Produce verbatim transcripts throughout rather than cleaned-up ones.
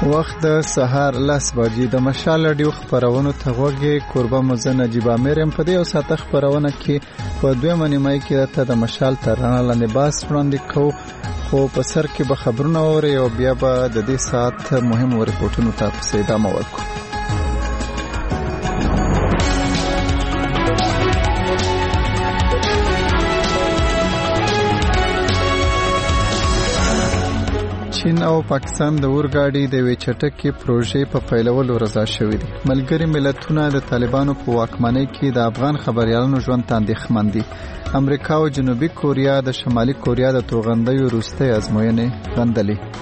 وخت د سهار لس بجې د مشال رادیو خبرونو ته غوږی کوربه مزه نجیب امرم په دې او ساته خبرونه کې په دویمه نیمه کې ته د مشال ترانه لاندې باس وړاندې کو خو په سر کې به خبرونه اوري او بیا به د دې ساعت مهم ریپورتونو ته په ادامه ورکو. چین او پاکستان د اورګاډي د وی چټکي پروژې په پیلولو رضا شوې دي. ملګری ملتونه د طالبانو په واکمنۍ کې د افغان خبريالانو ژوند ته اندېښمن دي. امریکا او جنوبي کوریا د شمالي کوریا د توغندیو وروستۍ ازموینې غندلې.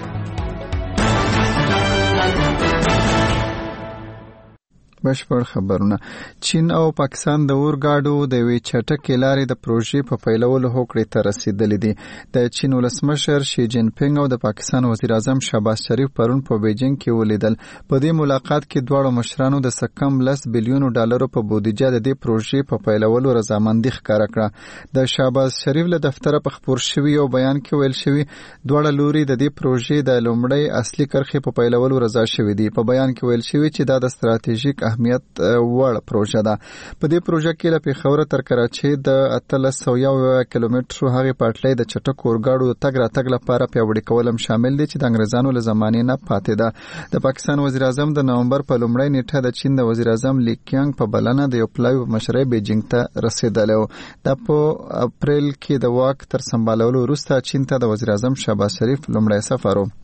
بشپړ خبرونه. چین او پاکستان د اورګاډو د وی چټکي لارې د پروژې په پیلولو هوکړې ته رسیدلې دي. د چین ولسمشر شي جین پینګ او د پاکستان وزیر اعظم شهباز شریف پرون په بیجینګ کې ولیدل. په دې ملاقات کې دواړو مشرانو د سکم لس بلیونو ډالرو په بودیجه د دې پروژې په پیلولو رضامندي ښکاره کړه. د شهباز شریف له دفتره په خبر شوی او بیان کې ویل شوی دواړه لوري د دې پروژې د لومړی اصلي کرښې په پیلولو رضا شوی دي. په بیان کې ویل شوی چې دا د ستراتیژیک اهمیت وړ پروژه ده. په دې پروژه کې له پیښور تر کراچۍ د اتلس سوه یو کیلومترو هغه پټلۍ د چټک اورګاډو د تګ راتګ لپاره پیاوړي کول هم شامل دي چې د انګريزانو له زمانې نه پاتې ده. د پاکستان وزیر اعظم د نومبر په لومړۍ نیټه د چین د وزیر اعظم لی کیانګ په بلنه د یو پلاوی په مشرۍ بیجینګ ته رسیدلی و. د په اپریل کې د واک تر سمبالولو وروسته چین ته د وزیر اعظم شهباز شریف لومړی سفر و.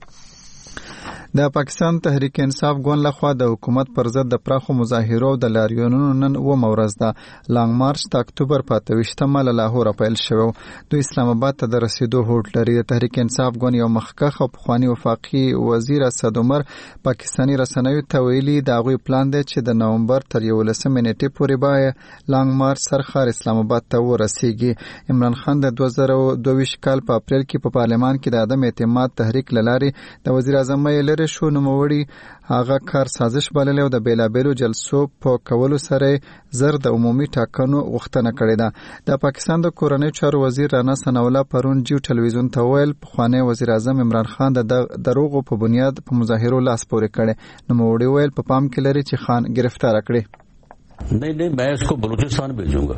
د پاکستان تحریک انصاف ګوند لخوا د حکومت پر ضد د پراخو مظاهرو او د لاریونونو نن اومه ورځ ده. لانګ مارچ د اکتوبر په اته ویشتمه له لاهور پیل شوی. دوی اسلام آباد ته د رسیدو هوډ لري. د تحریک انصاف ګوند یو مخکښ او پخوانی وفاقي وزیر اسد عمر پاکستاني رسنیو ته ویلي د هغوی پلان دی چې د نومبر تر یولسمې نیټې پورې به لانګ مارچ سرخار اسلام آباد ته ورسیږي. عمران خان د دوه زره دوه ویشت کال په اپریل کې په پارلمان کې د عدم اعتماد تحریک لارې د وزیر اعظم یې شو نوموړي هغه کار سازش بللی او د بیلابیلو جلسو په کولو سره زر د عمومي ټاکنو غوښتنه کړې ده. د پاکستان د کورنۍ چارو وزیر رانا ثناءالله پرون جیو ټلویزیون ته ویل پخوانی وزیر اعظم عمران خان د دروغو په بنیاد په مظاهرو لاس پورې کړي. نوموړي ویل په پام کې لري چې خان گرفتار کړي. नहीं नहीं मैं इसको बलूचिस्तान भेजूंगा.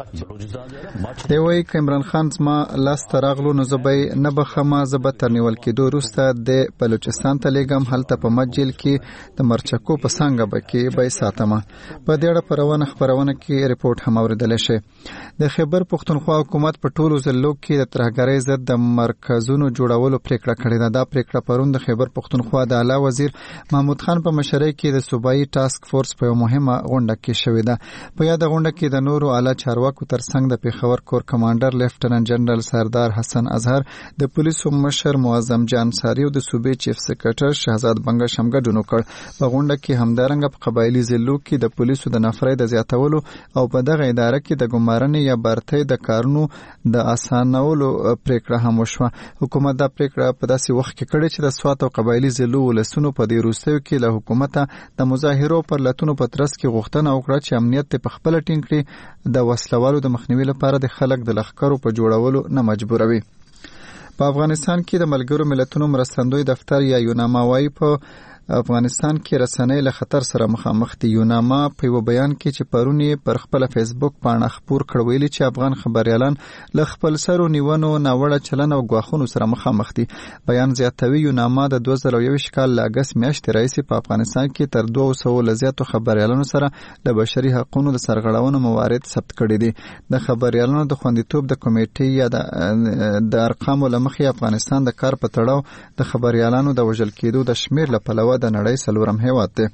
دی وایي که عمران خان زما لاس ته راغلو نو زه به یې نه بخمه، زه به تر نیول کېدو وروسته د بلوچستان ته لیږم، هلته په مد جیل کې د مرچکو په څانګه به کې به یې ساتمه. په دې اړه په روانه خپرونه کې ریپورټ هم اورېدلی شئ. د خیبر پښتونخوا حکومت په ټولو ضلعو کې د ترهګرۍ ضد د مرکزونو جوړولو پریکړه کړې ده. دا پریکړه پرون د خیبر پښتونخوا د اعلی وزیر محمود خان په مشرۍ کې د صوبایي ټاسک فورس په یوه مهمه غونډه کې شوې ده. په یاده غونډه کې د نورو اعلی چارواکو ترڅنګ د پیښور کور کمانډر لیفټننټ جنرال سردار حسن اظهر، د پولیسو مشر معظم جان ساری او د صوبې چیف سیکریټر شهزاد بنګ شم ګډون وکړ. په غونډه کې همدارنګه په قبایلی ضلعو کې د پولیسو د نفرۍ د زیاتولو او په دغه اداره کې د ګمارنې یا برتۍ د کارونو د اسانولو پریکړه هم وشوه. حکومت دا پریکړه په داسې وخت کې کړې چې د سوات او قبایلی ضلعو ولسونو په دې وروستیو کې له حکومته د مظاهرو پر لټونو په ترڅ کې غوښتنه وکړه چې امنیت په خپله ټینګ کړي، د وسلوالو د مخنیوي لپاره د خلک د لښکرو په جوړولو نه مجبوروي. په افغانستان کې د ملګرو ملتونو مرستندوی دفتر یا یوناما وايي په افغانستان کې رسنۍ له خطر سره مخامخ دي. یوناما په یو بیان کې چې پرون یې پر خپل فیسبوک پاڼه خپور کړ ویلي چې افغان خبريالان له خپل سرو نیونو ناوړه چلن او ګواښونو سره مخامخ دي. بیان زیاتوي یوناما د دوه زره یوویشت کال له اګست میاشتې راهیسې په افغانستان کې تر دوه سوو له زیاتو خبريالانو سره د بشري حقوقو د سرغړونو موارد ثبت کړي دي. د خبريالانو د خوندیتوب د کمیټې یا د د ارقامو له مخې افغانستان د کار په تړاو د خبريالانو د وژل کېدو د شمیر له پلوه د نړۍ څلورم هیواد دی.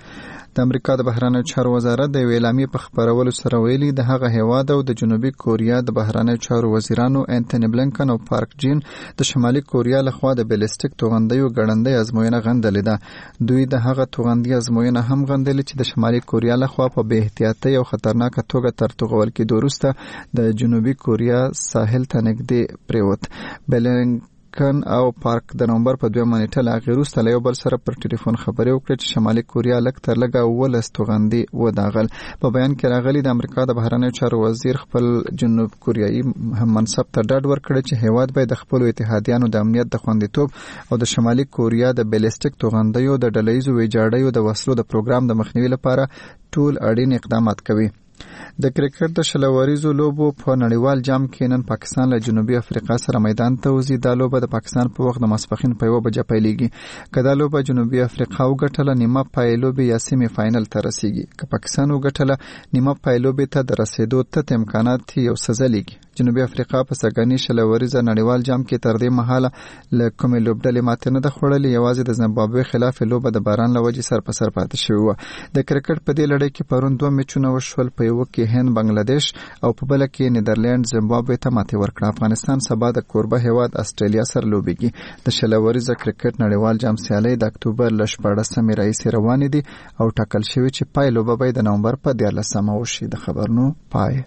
د امریکا د بهرنیو چارو وزارت د یوې اعلامیې په خپرولو سره ویلي د هغه هیواد او د جنوبي کوریا د بهرنیو چارو وزیرانو انټوني بلنکن او پارک جین د شمالي کوریا لخوا د بیلستیک توغندیو ګړندۍ ازموینه غندلې ده. دوی د هغه توغندي ازموینه هم غندلې چې د شمالي کوریا لخوا په بې احتیاطۍ او خطرناکه توګه تر توغول کېدو وروسته د جنوبي کوریا ساحل ته نږدې پریوت. بلنک بلینکن او پارک د نومبر په دویمه نیټه له هغې وروسته له یو بل سره پر ټلیفون خبرې وکړې چې شمالي کوریا لږ تر لږه اوولس توغندي وداغل. په بیان کې راغلي د امریکا د بهرنیو چارو وزیر خپل جنوب کوریایي منصب ته ډاډ ورکړی چې هیواد باید د خپلو اتحادیانو د امنیت د خوندیتوب او د شمالي کوریا د بیلیسټیک توغندیو د ډلهییزو ویجاړیو د وسلو د پروګرام د مخنیوي لپاره ټول اړین اقدامات کوي. د کرکټ د شلوریزو لوبو په نړیوال جام کې نن پاکستان له جنوبي افریقا سره میدان ته وځي. دا لوبه د پاکستان په وخت د ماسپښین په یوه بجه پیلیږي. که دا لوبه جنوبي افریقا وګټله نیمه پای لوبې یا سیمي فاینل ته رسیږي. که پاکستان وګټله نیمه پای لوبې ته د رسیدو تت امکانات یو څه ځلیږي. جنوبي افریقا په سګنی شلوریزه نړیوال جام کې تر دې مهاله له کومې لوبډلې ماتې نه ده خوړلې. یوازې د زیمبابوې خلاف لوبه د باران له وجې سر په سر پاتې شوې وه. د کرکټ په دې لړۍ کې پرون دوه میچونه وشول. په یوه کې هند بنگلاديش او په بل کې نیدرلند زیمبابوې ته ماتې ورکړه. افغانستان سبا د کوربه هیواد استرالیا سره لوبېږي. د شلوریزه کرکټ نړیوال جام سیالۍ د اکتوبر له شپاړسمې راهیسې روانې دي او ټاکل شوي چې پای لوبه به د نومبر په دیارلسمه وشي. د خبرونو پای.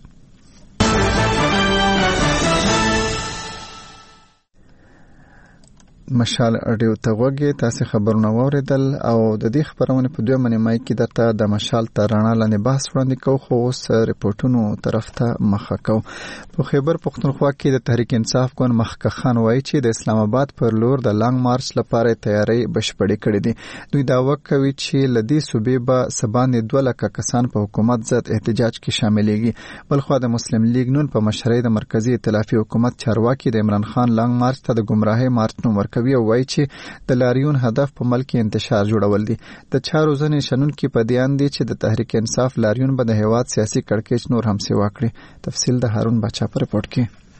مشال اډیو ته غوږی تاسو خبرونه واوریدل او د دې خبرونه په دویمه نیمه کې درته د مشال تر رڼا لاندې بحث وړاندې کوو، خو اوس ریپورتونو طرف ته مخه کوو. په خیبر پختونخوا کې د تحریک انصاف ګوند مخکښ خان وایي چې د اسلام آباد پر لور د لانګ مارچ لپاره تیاری بشپړې کړې دي. دوی دعوه کوي چې لدی صوبې به سبانې دوه لکه کسان په حکومت ضد احتجاج کې شاملېږي. بلخو د مسلم لیگ نون په مشرۍ د مرکزی ائتلافي حکومت چارواکي د عمران خان لانګ مارچ ته د ګمراهۍ مارچ نوم ورکوي او وایي چې د لاریون هدف په ملک انتشار جوړول دي. د چارو ځنې شنونکي په دیان دي چې د تحریک انصاف لاریون به د هیواد سیاسي کړکېچ نور هم سیوا کړي. تفصیل د هارون باچا په رپورټ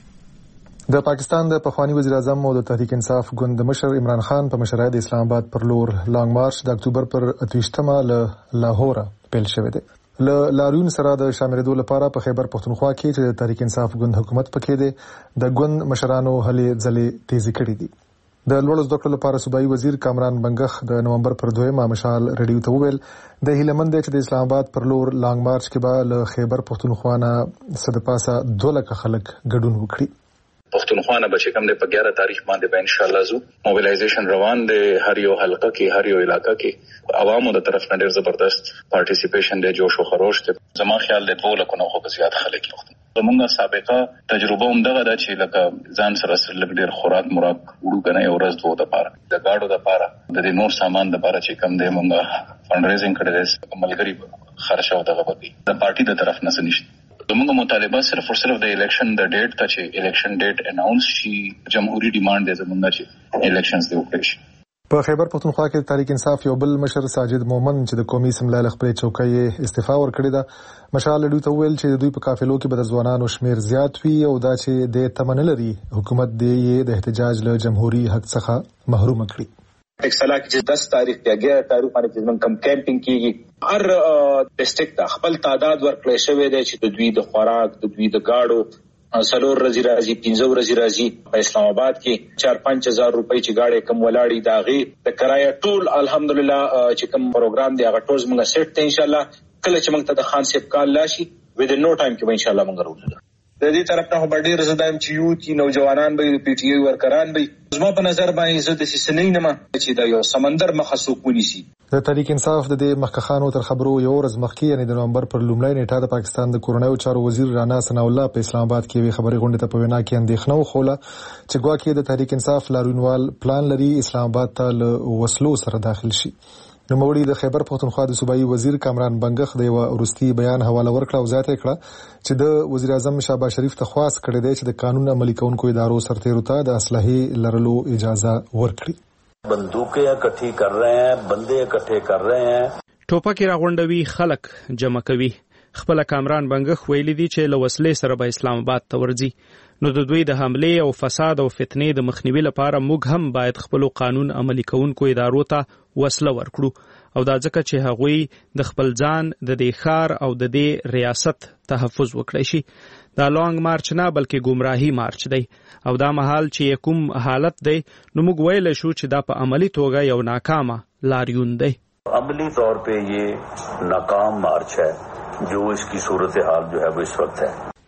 کې. د پاکستان د پخوانی وزیر اعظم او د تحریک انصاف ګوند مشر عمران خان په مشرۍ د اسلام آباد پر لور لانګ مارچ د اکتوبر پر اتویشتمه له لاهور پیل شوی دی. له لاریون سره د شاملېدو لپاره په خیبر پختونخوا کې چې د تحریک انصاف ګوند حکومت پکې دی د ګوند مشرانو هلې ځلې تیزی کړې دي. د لوړ زده کړو لپاره صوبایي وزیر کامران بنګخ د نومبر پر دویمه مشال ریډیو ته وویل د هیلمند چې د اسلام آباد پر لور لانګ مارچ کې به له خیبر پختونخوا نه صد پاسه دوه لکه خلک ګډون وکړي. پختونخوا نه بچ کم د پګیارہ تاریخ باندې به ان شاء الله زو موبیلایزیشن روان دی. هر یو حلقه کې هر یو علاقہ کې عوامو د طرف نه ډیر زبردست پارټیسیپیشن دی، جوش او خروش دی. زما خیال د دوه لکه نه خو زیات خلک وخت زمونږه سابقه تجربه هم دغه ده چې لکه ځان سره سره لږ ډیر خوراک مراد وړو کنه یو ورځ دوه د پاره د گاډو د پاره د دې نور سامان د پاره چې کم دی مونږه فند ریزینګ کړی دی ملګری خرچه او دغه بکی د پارټي د طرف نه نشته. زمونږه مطالبه صرف او صرف د الیکشن د ډیټ ته چې الیکشن ډیټ اناونس شي جمهوریت ډیماند دی زمونږه چې الیکشنز دی وکړي شي. په خیبر پختونخوا کې تحریک انصاف یو بل مشر ساجد مومن چې د قومي اسمبلی له خپلې چوکۍ استعفا ورکړې ده مشال لډو ته ویل چې دوی په قافلو کې به د ځوانانو شمیر زیات وي او دا چې د تمن لري حکومت دی د احتجاج له جمهوریت حق څخه محروم کړي. एक साल की दस तारीख या ग्यारह तारीख باندې چې کم کیمپینګ کیږي هر ډیسټریکټ ته خپل تعداد ورکړی شوی دی چې د دوی د خوراک د دوی د گاډو سلور رزي راځي پنځه ورځې راځي. په اسلام آباد کې چار پنځه هزار روپۍ چې گاډي کم ولاړی داغي د کرایه ټول الحمدلله چې کم پروګرام دی هغه ټول موږ سیټ ته ان شاء الله کله چې موږ ته د خان صاحب کال لاشي ود نو ټایم کې به ان شاء الله موږ راوځو. د دې طرف نه به ډیر زدایم چې یو چې نوجوانان به پی ټی ای ورکران به زما په نظر باندې زه د سیسنۍ نه چې دا یو سمندر مخسوق ونیسي. د تحریک انصاف د دې مخکخانو تر خبرو یو ورځ مخکې یعنی د نومبر پر لومړۍ نیټه د پاکستان د کورنیو چارو وزیر رانا ثنا الله په اسلام آباد کې وی خبري غونډه ته په وینا کې اندېښنه وخوله چې ګواکې د تحریک انصاف لاریونوال پلان لري اسلام آباد ته له وسلو سره داخل شي. نو موري د خیبر پختونخوا د صوبایي وزیر کامران بنګخ د یو ورستي بیان حواله ورکړه او ځای ته کړه چې د وزیر اعظم شهباز شریف ته خواست کړی دی چې د قانون عملي کوونکو ادارو سرتیرو ته د اسلحې لرلو اجازه ورکړي. بندوقیں اکٹھی کر رہے ہیں، بندے اکٹھے کر رہے ہیں، ټوپک راغونډوي، خلک جمع کوي. خپل کامران بنګخ ویلي دي چې له وسلې سره به اسلام آباد ته ورځي. نو د دوی د حمله او فساد او فتنې د مخنیوي لپاره موږ هم باید خپل قانون عملي کوونکو ادارو ته وسله ورکړو او دا ځکه چې هغوی د خپل ځان د دې ښار او د دې ریاست تحفظ وکړي شي. دا لانګ مارچ نه بلکې ګمراهي مارچ دی او دا مهال چې کوم حالت دی نو موږ ویل شو چې دا په عملی توګه یو ناکامه لاریون دی. عملی طور پہ یہ ناکام مارچ ہے جو اس کی صورتحال جو ہے وہ اس وقت ہے.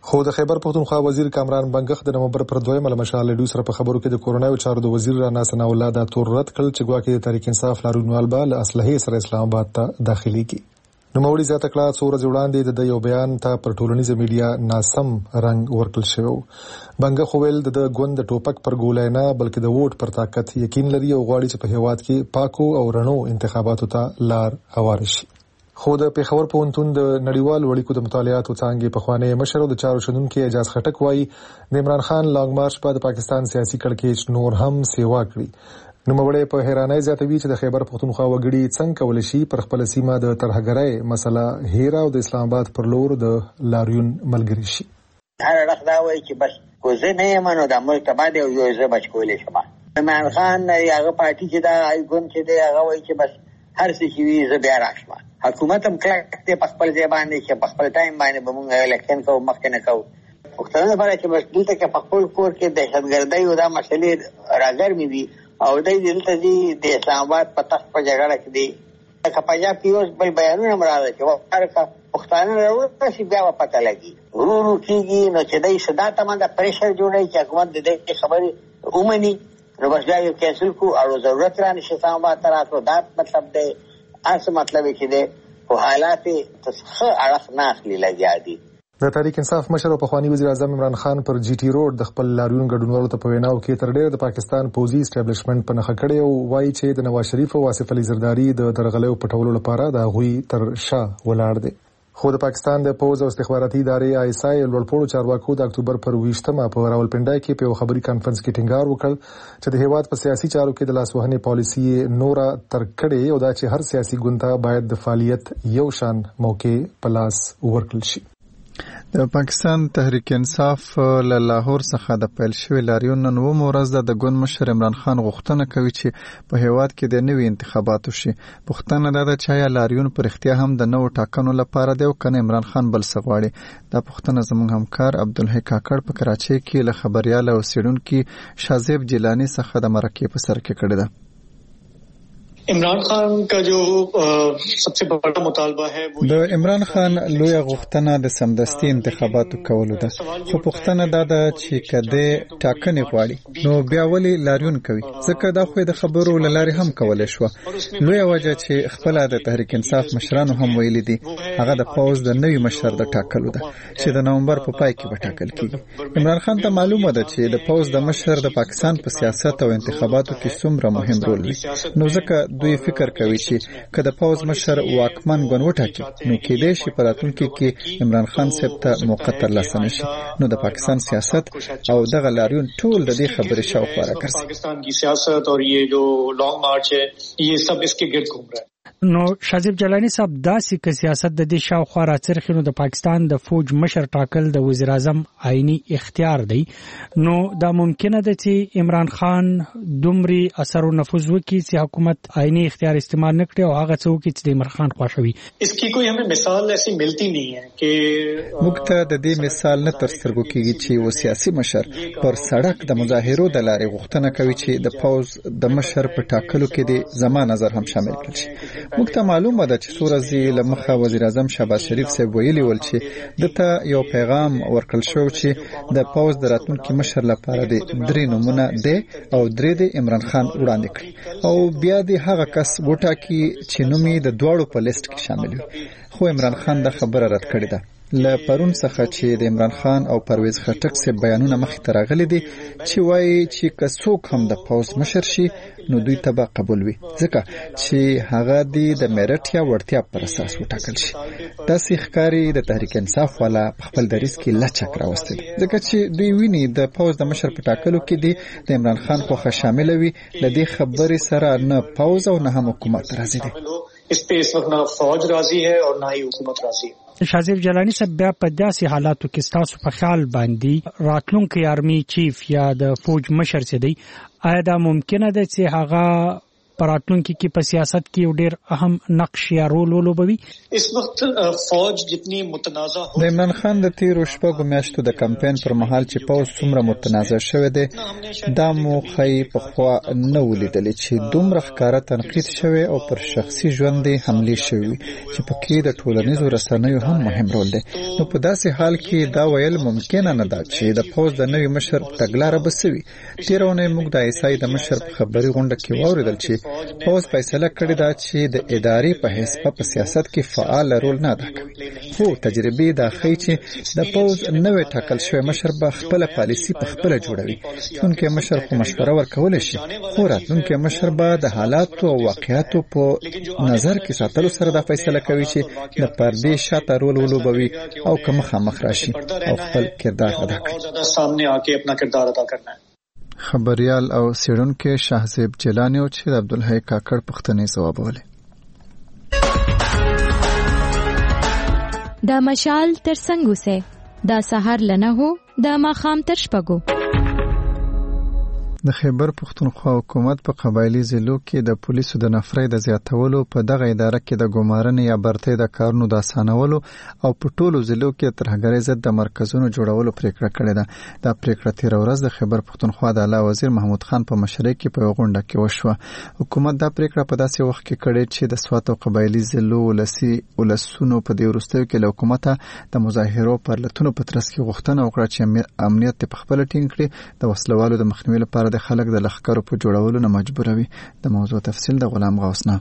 خو د خیبر پختونخوا وزیر کامران بنګخ د نومبر پر دویمه له مشال ډو سره په خبرو کې د کورونایي چارو د وزیر رانا ثنا الله دا تور رد کړ چې ګواکې د تحریک انصاف لارونوال به له اسلحې سره اسلام آباد ته داخلي کی. نو موري زیاته کړه څو ورځې وړاندې د یو بیان ته پر ټولنیزه میډیا ناسم رنگ ورکړل شو. بنګخ ویل د ګوند ټوپک پر ګولای نه بلکې د ووټ پر طاقت یقین لري او غواړي چې په هیواد کې پاکو او رڼو انتخاباتو ته لار هوار شي. خو د پیښور پوهنتون د نړیوال وړیکو د مطالعاتو څانګې پخوانی مشر او د چارو شنونکو اعجاز خټک وایي د عمران خان لانګ مارچ په د پاکستان سیاسي کړکېچ نور هم سیوا کړی. نو مړې په حیرانۍ زیاتوي چې د خیبر پختونخوا وګړي څنګه کولای شي پر خپل سیمه د ترهګرۍ مسله هیرا او د اسلام آباد پر لور د لاریون ملګری شي. هر وخت دا وایي چې بس کوزه نه یم نو د ملک باندې یو یو ځای بچ کولای شم. عمران خان هغه پارټي چې دا ایګون چې دی هغه وایي چې بس هر څه چې وي زه بیا راشم. حکومت هم کلک دی په خپل ځای باندې چې په خپل ټایم باندې به موږ الیکشن کوو مخکې نه کوو. پښتانه لپاره چې بس دلته کې په خپل کور کې دهشتګردۍ او دا مسلې راګرمې دي او دی دلته دي د اسلام آباد په تخت په جګړه کې دي. که پنجاب کې اوس بل بیانونه هم راغلي چې وکړه پښتانه راوړه چې بیا به پته لګي ورو ورو کېږي. نو چې دی صدا ته باندې پریشر جوړوي چې حکومت د دې خبرې ومني نو بس بیا یو کینسل کړو او ضرورت را نشي اسلام آباد ته راتلو. دا مطلب دی اصل مطلب چې دی په حالات څخه اړخ نه اخلي لګیا دي. د تحریک انصاف مشر او پخوانی وزیر اعظم عمران خان پر جی ټی روډ د خپل لاریون ګډونوالو ته په ویناو کې تر ډېر د پاکستان پوزي اسټابلیشمنت په نخښه کړي او وایي چې د نواز شریف او آصف علي زرداری د درغلیو پټولو لپاره د غوي تر شا ولاړ دي. خو د پاکستان د پوز او استخباراتي ادارې آی اس آی لوړپوړو چارواکو د اکتوبر پر ویشتمه په راولپنډای کې په خبري کانفرنس کې ټینګار وکړ چې د هیواد په سیاسي چارو کې د لاسوهنې پالیسي نورا تر کړي او دا چې هر سیاسي ګوند ته باید د فعالیت یو شان موقع په لاس ورکړل شي. د پاکستان تحریک انصاف له لاهور څخه د پیل شوی لاریون نن اوومه ورځ د ګوند مشر عمران خان غوښتنه کوي چې په هیواد کې د نوي انتخاباتو شي. پوښتنه دا ده چې آیا لاریون پر اختیا هم د نوو ټاکنو لپاره دی او کنه عمران خان بل څه غواړي. دا پوښتنه زموږ همکار عبدالحی کاکړ په کراچۍ کې له خبريال او څېړونکي شازیب جیلانی څخه د مرکې په سر کې کړې ده. عمران خان کا جو سب سے بڑا مطالبہ ہے د عمران خان لوی غوښتنه د سمدستي انتخاباتو کولو ده. خو پوښتنه دا ده چې کده ټاکنې غواړي نو بیا ولې لاریون کوي؟ ځکه دا خو د خبرو لاري هم کولای شو. لوی وجه چې خپل د تحریک انصاف مشرانو هم ویلي دي هغه د پوز د نوي مشر د ټاکلو ده چې د نومبر په پای کې به ټاکل کیږي. عمران خان ته معلومه ده چې د پوز د مشر د پاکستان په سیاست او انتخاباتو کې څومره مهم رول وي. نو ځکه دوی فکر کوي چې کله پوز مشر واکمن ګون وټاکي نو کې دې شي پراتونکو کې عمران خان صاحب ته موقت تر لاسه نشي. نو د پاکستان سیاست او دغه لاریون ټول د دې خبرې شاوخوا راګرځي. پاکستان کی سیاست اور یہ جو لانگ مارچ ہے یہ سب اس کے گرد گھوم رہا ہے. نو شازیب جلانی صاحب داسې که سیاست د دې شاوخوا راڅرخي نو د پاکستان د فوج مشر ټاکل د وزیر اعظم عیني اختیار دی. نو دا ممکنه ده چې عمران خان دومره اثر او نفوذ وکړي چې حکومت عیني اختیار استعمال نکړي او هغه څه وکړي چې د عمران خان خوښوي. اس کی کوئی همه مثال ایسی ملتی نہیں ہے کہ موږ ته د دې مثال نه تر سترګو کېږي چې یو سیاسي مشر پر سړک د مظاهرو د لارې غوښتنه کوي چې د پوز د مشر په ټاکلو کې د زمان نظر هم شامل کړي شي. موږ ته معلومه ده چې سورزي لمخه وزیر اعظم شهباز شریف صاحب ویلي ول چې دته یو پیغام ورکړل شو چې د پوز د راتلونکي مشر لپاره د درې نمونه دی او درې د عمران خان وړاندې کړي او بیا د هغه کس وټاکي چې نومي د دواړو په لیست کې شامل وي. خو عمران خان د خبره رد کړې ده. له پرون څخه چې د عمران خان او پرویز خټک سره بیانونه مخې ته راغلي دي چې وایي چې که څوک هم د پوز مشر شي نو دوی ته به قبول وي ځکه چې هغه د میرټ یا وړتیا پر اساس وټاکل شي. داسې ښکاري د تحریک انصاف والا په خپل دریځ کې لچک راوستي ځکه چې دوی ویني د پوز د مشر په ټاکلو کې دی د عمران خان خوښه شامل وي. د دې خبرې سره نه پوز او نه هم حکومت راضي دي. اس پہ اس وقت نہ فوج راضی ہے اور نہ ہی حکومت راضی ہے. شازیب جلانی صاحب بیا په داسې حالاتو کې ستاسو په خیال باندې راتلونکي آرمي چیف یا د فوج مشر څه دی آیا دا ممکنه ده چې هغه پراتلونکو کې په سیاست کې یو ډیر اهم نقش یا رول ولوبوي. اس وخت فوج جتنی متنازع د عمران خان د تیرو شپږو میاشتو د کمپاین پر مهال چې پوز څومره متنازع شوی دی دا مو خی په خوا نه ولیدل چې دومره ښکارا تنقید شوی او پر شخصي ژوند حمله شوی چې پکې د ټولنیزو رسنیو هم مهم رول دی. نو په داسې حال کې دا ویل ممکن نه ده چې د پوز د نوي مشر تګلاره بسوي. تیرونه موږ د ایسای د مشر په خبري غونډه کې واوریدل چې پوز فیصله کړې ده چې د ادارې په حساب په سیاست کې فعال رول نه ادا کوي. خو تجربه دا ښيي چې د پوز نوې ټاکل شوی مشر به خپل پالیسی په خپل جوړوي. څنګه مشر خو مشوره ورکول شي خو راتلونکي مشر به د حالات او واقعیتو په نظر کې ساتلو سره دا فیصله کوي چې د پردې شاته رول ولوبوي او کوم مخ راشي او خپل کردار ادا کوي. سامنے آ کے اپنا کردار ادا کرنا ہے. خبريال او سیړونکو شاهزیب جیلانی او چې عبدالحی کاکړ پښتني ځواب ولې دا مشال تر څنګه سه دا سحر لنه هو دا ماخام تر شپګو. د خیبر پښتونخوا حکومت په قبایلی ضلعو کې د پولیسو د نفرې د زیاتولو په دغه اداره کې د ګمارنې یا برتې د کارونو د اسانولو او په ټولو ضلعو کې ترهګرۍ ضد د مرکزونو جوړولو پریکړه کړې ده. دا پریکړه تیر ورځ د خیبر پښتونخوا د اعلی وزیر محمود خان په مشرۍ کې په غونډه کې وشوه. حکومت دا پریکړه په داسې وخت کې کړې چې د سوات او قبایلی ضلعو ولسی ولسونو په دې وروستیو کې له حکومت د مظاهرو پر لټونو په ترڅ کې غوښتنه وکړه چې امنیت په خپل ټینګ کړي د وسلوالو د مخنیوي لپاره د خلک د لخرو په جوړولو نه مجبوروي. د موضوع تفصیل د غلام غوثنا.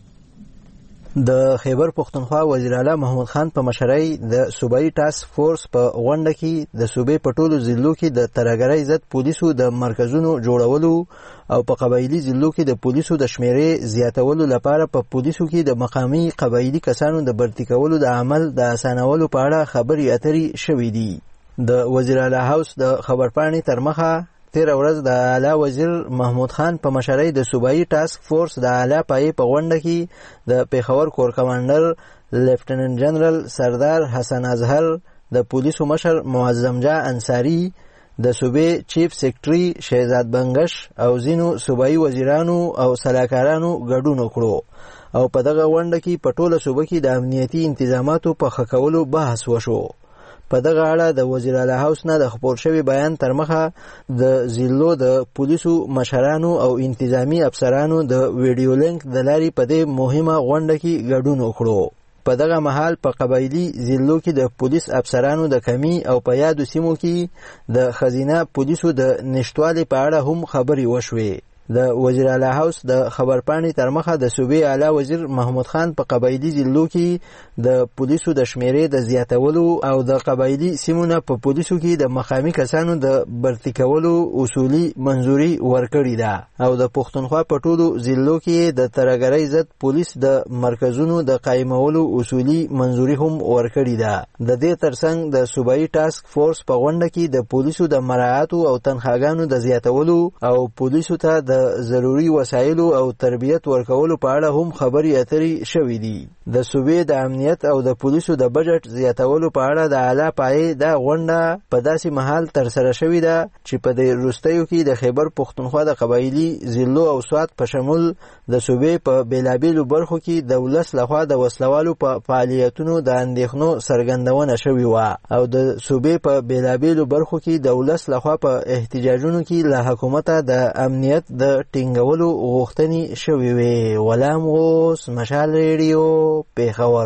د خیبر پښتونخوا وزیر اعلی محمود خان په مشرۍ د صوبایي ټاسک فورس په غونډه کې د صوبې په ټولو ضلعو کې د ترهګرۍ ضد پولیسو د مرکزونو جوړولو او په قبایلی ضلعو کې د پولیسو د شمیرې زیاتولو لپاره په پولیسو کې د مقامی قبایلی کسانو د برتی کولو د عمل د اسانولو په اړه خبرې اترې شوې دي. د وزیر اعلی هاوس د خبرپاڼې تر مخه تیر ورځ د اعلی وزیر محمود خان په مشرۍ د صوبایي ټاسک فورس د اعلی پایې په غونډه کې د پیښور کور کمانډر لیفټیننټ جنرال سردار حسن اظهر د پولیسو مشر معظم جا انصاری د صوبې چیف سیکریټري شهزاد بنگش او ځینو صوبایي وزیرانو او سلاکارانو ګډون وکړو او په دغه غونډه کې په ټوله صوبه کې د امنیتي انتظاماتو په ښه کولو بحث وشو. په دغه اړه د وزیر اعلی هاوس نه د خبر شوی بیان تر مخه د ضلعو د پولیسو مشرانو او انتظامی افسرانو د ویډیو لینک د لارې په دې مهمه غونډه کې ګډون وکړو. په دغه مهال په قبایلی ضلعو کې د پولیس افسرانو د کمی او په یادو سیمو کې د خزینه پولیسو د نشټوالي په اړه هم خبرې وشوې. د وزیر اعلی هاوس د خبرپاڼې تر مخه د صوبې اعلی وزیر محمود خان په قبایلی ضلعو کې د پولیسو د شمیرې د زیاتولو او د قبایلی سیمو نه په پولیسو کې د مقامی کسانو د برتی کولو اصولي منظوري ورکړې ده او د پښتونخوا په ټولو ضلعو کې د ترهګرۍ ضد پولیس د مرکزونو د قائمولو اصولي منظوري هم ورکړې ده. د دې ترڅنګ د صوبایي ټاسک فورس په غونډه کې د پولیسو د مراعاتو او تنخواګانو د زیاتولو او پولیسو ته د ضروري وسایلو او تربیت ورکولو په اړه هم خبرې اترې شوې دي. د صوبې د امنیت او د پولیسو د بجټ زیاتولو په اړه د اعلی پایې د غونډه په داسې مهال تر سره شوې ده چې په دې وروستیو کې د خیبر پښتونخوا د قبایلی ضلعو او سوات په شمول د صوبې په بیلابیلو برخو کې د ولس لخوا د وسلوالو په فعالیتونو د اندېښنو څرګندونه شوې وه او د صوبې په بیلابیلو برخو کې د ولس لخوا په احتجاجونو کې له حکومته د امنیت د ټینګولو غوښتنې شوې وې. غلام غوث، مشال ریډیو، پیښور.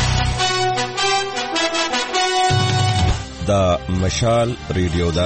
دا مشال ریډیو ده.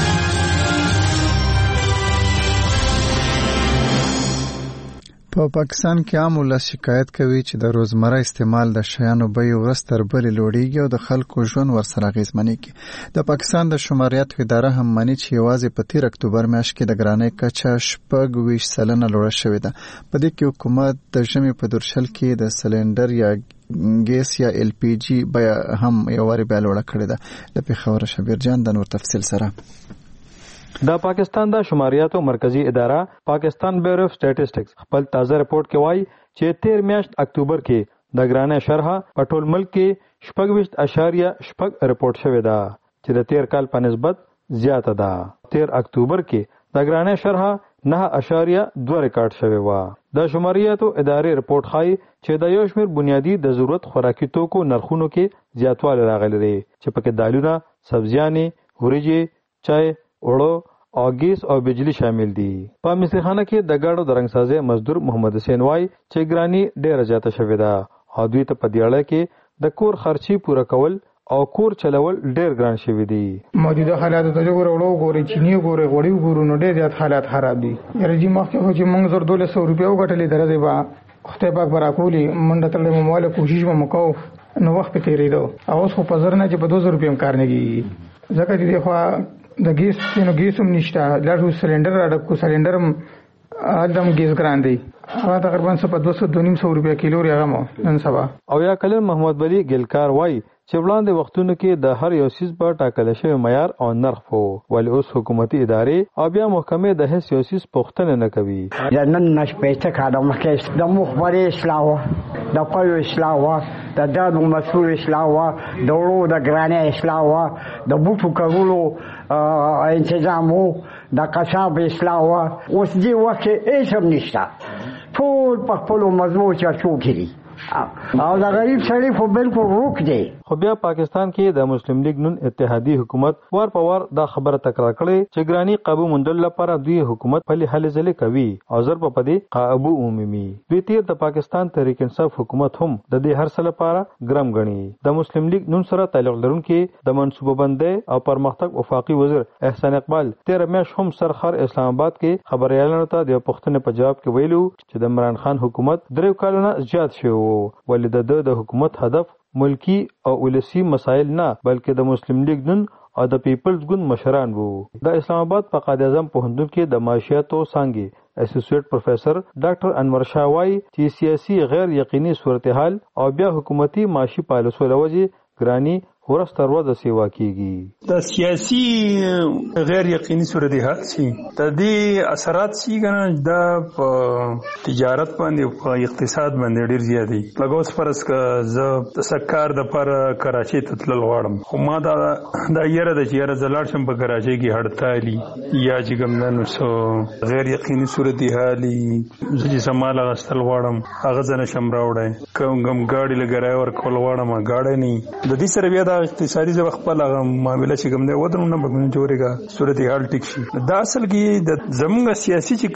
په پاکستان کې عام ولس شکایت کوي چې د روزمره استعمال د شیانو بیې ورځ تر بلې لوړېږي او د خلکو ژوند ورسره اغېزمنېږي. د پاکستان د شماریاتو اداره هم مني چې یوازې په تیر اکتوبر میاشت کې د ګرانۍ کچه شپږ ویشت سلنه لوړه شوې ده. په دې کې حکومت د ژمي په دورشل کې د سلنډر یا ګیس یا ایل پی جی بیه هم یو وارې بیا لوړه کړې ده. له پېښوره شبیر جان د نور تفصیل سره. د پاکستان د شماریاتو مرکزی اداره پاکستان بیورو اف سټیټسټکس خپل تازه رپورت کې وایي چې تیر میاشت اکتوبر کې د ګرانۍ شرحه په ټول ملک کې شپږ ویشت اشاریه شپږ رپورت شوې ده چې د تیر کال په نسبت زیاته ده. تیر اکتوبر کې د ګرانۍ شرحه نه اشاریه دوه ریکارډ شوی و. د شماریاتو ادارې رپورټ ښایي چې د یو شمېر بنیادي د ضرورت خوراکي توکو نرخونو کې زیاتوالی راغلی دی چې پکې دالونه، سبزیانې، وریجې، چای، اوړه او ګیس او بجلی شامل دي. په مصریخانه کې د ګاډو د رنګسازۍ مزدور محمد حسین وای چې ګرانی ډیره زیاته شوې ده او دوی ته په دیاړه کې د کور خرچي پوره کول او کور چلول ډیر ګران شوی دي. موجوده حالات ته وګورو وګورئ چې نیو ګوري غوړی وګورو نو ډیر زیات حالات خراب دي. رجی مخکې هو چې موږ زر دولس سو روپیا وګټلې درځي با خدای پاک برکولي منډه تړلې موبایل کوشش وکاو نو وخت په تیریدو او اوس خو په زر نه چې په دوه زره روپیا کار نه کیږي. ځکه چې خو د ګیس نو ګیس هم نشته لاړو سلندر راډکو سلندر هم ادم ګیس ګران دی هغه تقریبا په دوه سوه دوه سوه روپیا کیلو ریغه مو نن سبا. او یا کله محمد بلی ګلکار وای چې وړاندې وختونو کې د هر یو سیس په ټاکل شوی معیار او نرخ وو ولې اوس حکومتي ادارې او بیا محکمې د هیڅ یو سیس پوښتنه نه کوي. یا نن نشپېته کاډه مخکې د مخبري اصلاح د قوي اصلاح د دادو مسؤل اصلاح د ورو د ګرانه اصلاح د بوټو کولو انتظامو د قصاب اصلاح اوس دی وخت هیڅ هم نشته ټول په خپل مضمون چرچو کړي او دا غریب سړی خو بالکل روک دی. خو بیا پاکستان کې د مسلم لیگ نون اتحادی حکومت وار په وار دا خبره تکرار کړي چې ګرانی قابو موندل لپاره دوی حکومت په هلې ځلې کوي او ضرب په دې قابو عمومي. دوی تیر د پاکستان تحریک انصاف حکومت هم د دې هر څه لپاره ګرم غني. د مسلم لیگ نون سره تعلق لرونکي د منصوبه بندۍ او پرمختګ وفاقي وزیر احسان اقبال تیر میاشت هم سرخر اسلام آباد کې خبريالانو ته د پښتنې په جواب کې ویلو چې د عمران خان حکومت درې کلونه زیات شوی ولې د د حکومت هدف ملکی او ولسی مسایل نه بلکې د مسلم لیگ نن او د پیپلز ګوند مشران وو. د اسلام آباد په قائد اعظم پوهنتون کې د معاشیاتو څانګې اسوسییټ پروفیسر ډاکټر انور شاه وای چې سیاسي غیر یقیني صورتحال او بیا حکومتي معاشي پالیسو لوجه ګرانی ورځ تر ورځې سیوا کیږي. د سیاسي غیر یقیني صورتحال سي د دې اثرات سي کنه د تجارت باندې او اقتصاد باندې ډیر زیات دي. لګوس فرض ک ز سکار د پر کراچي ته تلل غواړم خو ما دا د یره د چیرې زلار شم په کراچي کې هړتالي یا چې ګمنن سو غیر یقیني صورتحال چې سماله غسل غواړم هغه ځنه شم راوړای کوم غم گاډي لګرای ور کول غواړم گاډي نه د دې سره بیا اقتصادي ځو خپل هغه معاملې چې کوم دی ودرونه بګنه جوړېګا صورتحال ټیک شي. دا اصل کې د زموږ سیاسي چې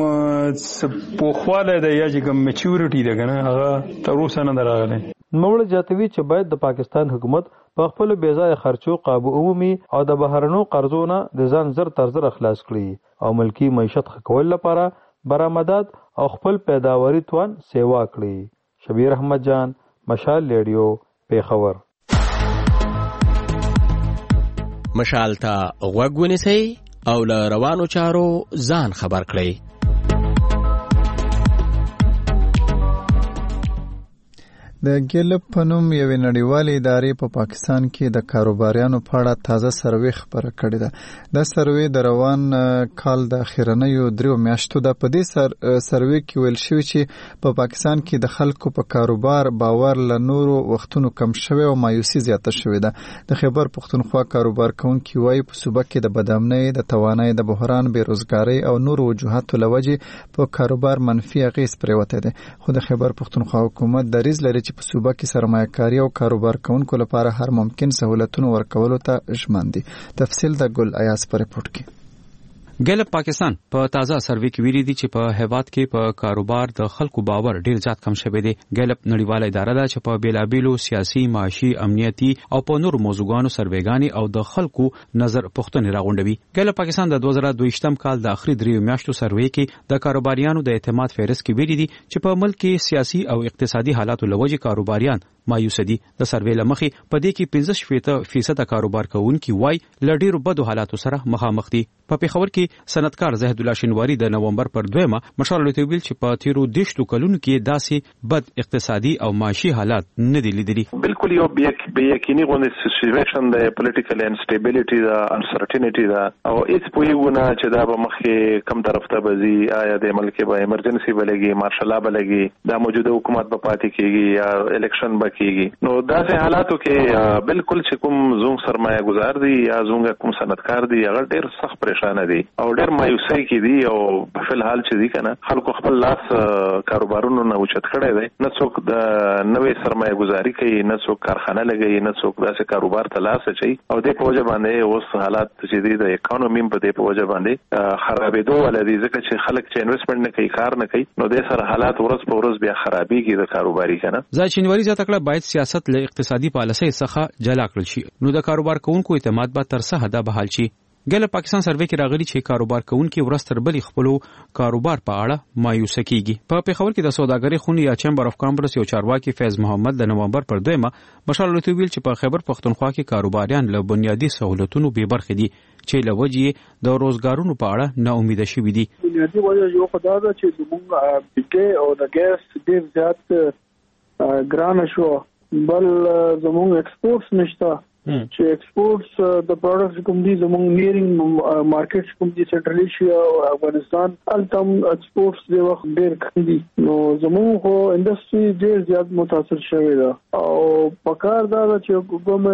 کوم پوخواله ده یا چې کوم میچورټي ده کنه هغه تر اوسه نه دراغله. نوړ جاتوي چې باید د پاکستان حکومت په خپل بیځای خرچو قابو عمومي او د بهرنو قرضونو د ځان زر تر زر خلاص کړي او ملکی معیشت خکول لپاره برآمدات او خپل پیداواري توان سیوا کړي. شبیر احمد جان، مشال ریډیو، پیښور. مشال ته غوږ ونیسئ او له روانو چارو ځان خبر کړئ. د ګیلپ په نوم یوې نړیوالې ادارې په پاکستان کې د کاروباریانو په اړه تازه سروې خپره کړې ده. دا سروې د روان کال د اخرنیو دریو میاشتو ده. په دې سر سروې کې ویل شوی چې په پاکستان کې د خلکو په کاروبار باور له نورو وختونو کم شوی او مایوسي زیاته شوې ده. د خیبر پښتونخوا کاروبار کوونکي وایي په صوبه کې د بدامنۍ، د توانایي د بحران، بیروزګارۍ او نورو وجوهاتو له وجې په کاروبار منفي اغېز پرېوتی دی. خو د خیبر پښتونخوا حکومت دریځ لري چې په صوبه کې سرمایه‌کاري او کاروبار کوونکو لپاره هر ممکن سہولتونو ورکولو ته ژمن دي. تفصیل د ګل ایاز په رپورټ کې. ګیلپ پاکستان په تازه سروې کې ویلي دي چې په هیواد کې په کاروبار د خلکو باور ډیر زیات کم شوی دی. ګیلپ نړیواله اداره ده چې په بیلابیلو سیاسي، معاشي، امنیتي او په نورو موضوعاتو سروېګانی او د خلکو نظر پوښتنې راغونډوي. ګیلپ پاکستان د دوه زره دوه کال د اخري دریو میاشتو سروې کې د کاروباریانو د اعتماد فهرست کې ویلي دي چې په ملک کې سیاسي او اقتصادي حالاتو لوجه کاروباریان مایوس دي. د سروې لمخې په دې کې پنځه شپږ فیصد کاروبار کوونکي وای لډیرو بدو حالاتو سره مخامخ دي. په پیښور کې صنعتکار زهد الله شینواری د نومبر پر دویمه مشال لته ویل چې په تیرو دیشتو کلونو کې داسې بد اقتصادي او معاشي حالات نه دي لیدلي. بالکل یو بیا یقیني غونډه سچویشن د پولیټیکل انسټیبিলিټي دا انسرټینټي دا او هیڅ پویونه چې دا به مخې کم طرف ته بزي آیا د ملک به ایمرجنسي بلګي مارشل لا بلګي دا موجوده حکومت په پاتې کېږي یا الیکشن به کیږي. نو داسې حالاتو کې بالکل چې کوم زوم سرمایه گزار دي یا زوم کوم صنعتکار دي هغه ډېر سخت پریشان دي او ډېر مایوسۍ کې دي او په فل حال چې دي کنه خلکو خپل لاس کاروبارونو نه اوچت کړی دی. نه څوک د نوې سرمایه گزاري کوي، نه څوک کارخانه لګوي، نه څوک داسې کاروبار ته لاس اچوي او د په وجه باندې اوس حالات چې دي د اکانومي په دې په وجه باندې خرابېدو ولدي، ځکه چې خلک چې انویسټمنټ نه کوي، کار نه کوي، نو د سره حالات ورځ په ورځ بیا خرابېږي د کاروباري کنه. ځکه زیاته کړه باید سیاست له اقتصادي پالیسۍ څخه جلا کړل شي، نو د کاروبار کوونکو اعتماد به تر څه حده بحال شي. ګل پاکستان سروې کې راغلي چې کاروبار کوونکي ورستر بلی خپل کاروبار په اړه مایوسه کیږي. په پیښور کې د سوداګرۍ خونې یا چیمبر اف کامرس یو چارواکي فیض محمد د نومبر پر دویمه مشال لوتی ویل چې په خیبر پښتونخوا کې کاروباریان له بنیادی سہولتونو بې برخې دي چې له وجې د روزګارونو په اړه نا امید شوي دي. بنیادی وجه یو خدای دا چې زموږ بجلی او د ګیس ډیر زیات ګران شو، بل زموږ ایکسپورټس نشته چې ایکسپورټس د پروډکټس کوم دي زموږ نیرینګ مارکیټس کوم دي سنټرل ایشیا او افغانستان التم ایکسپورټس د وخت ډیر کم دي، نو زموږ خو انډستری ډیر زیات متاثر شوی ده او پکار دا چې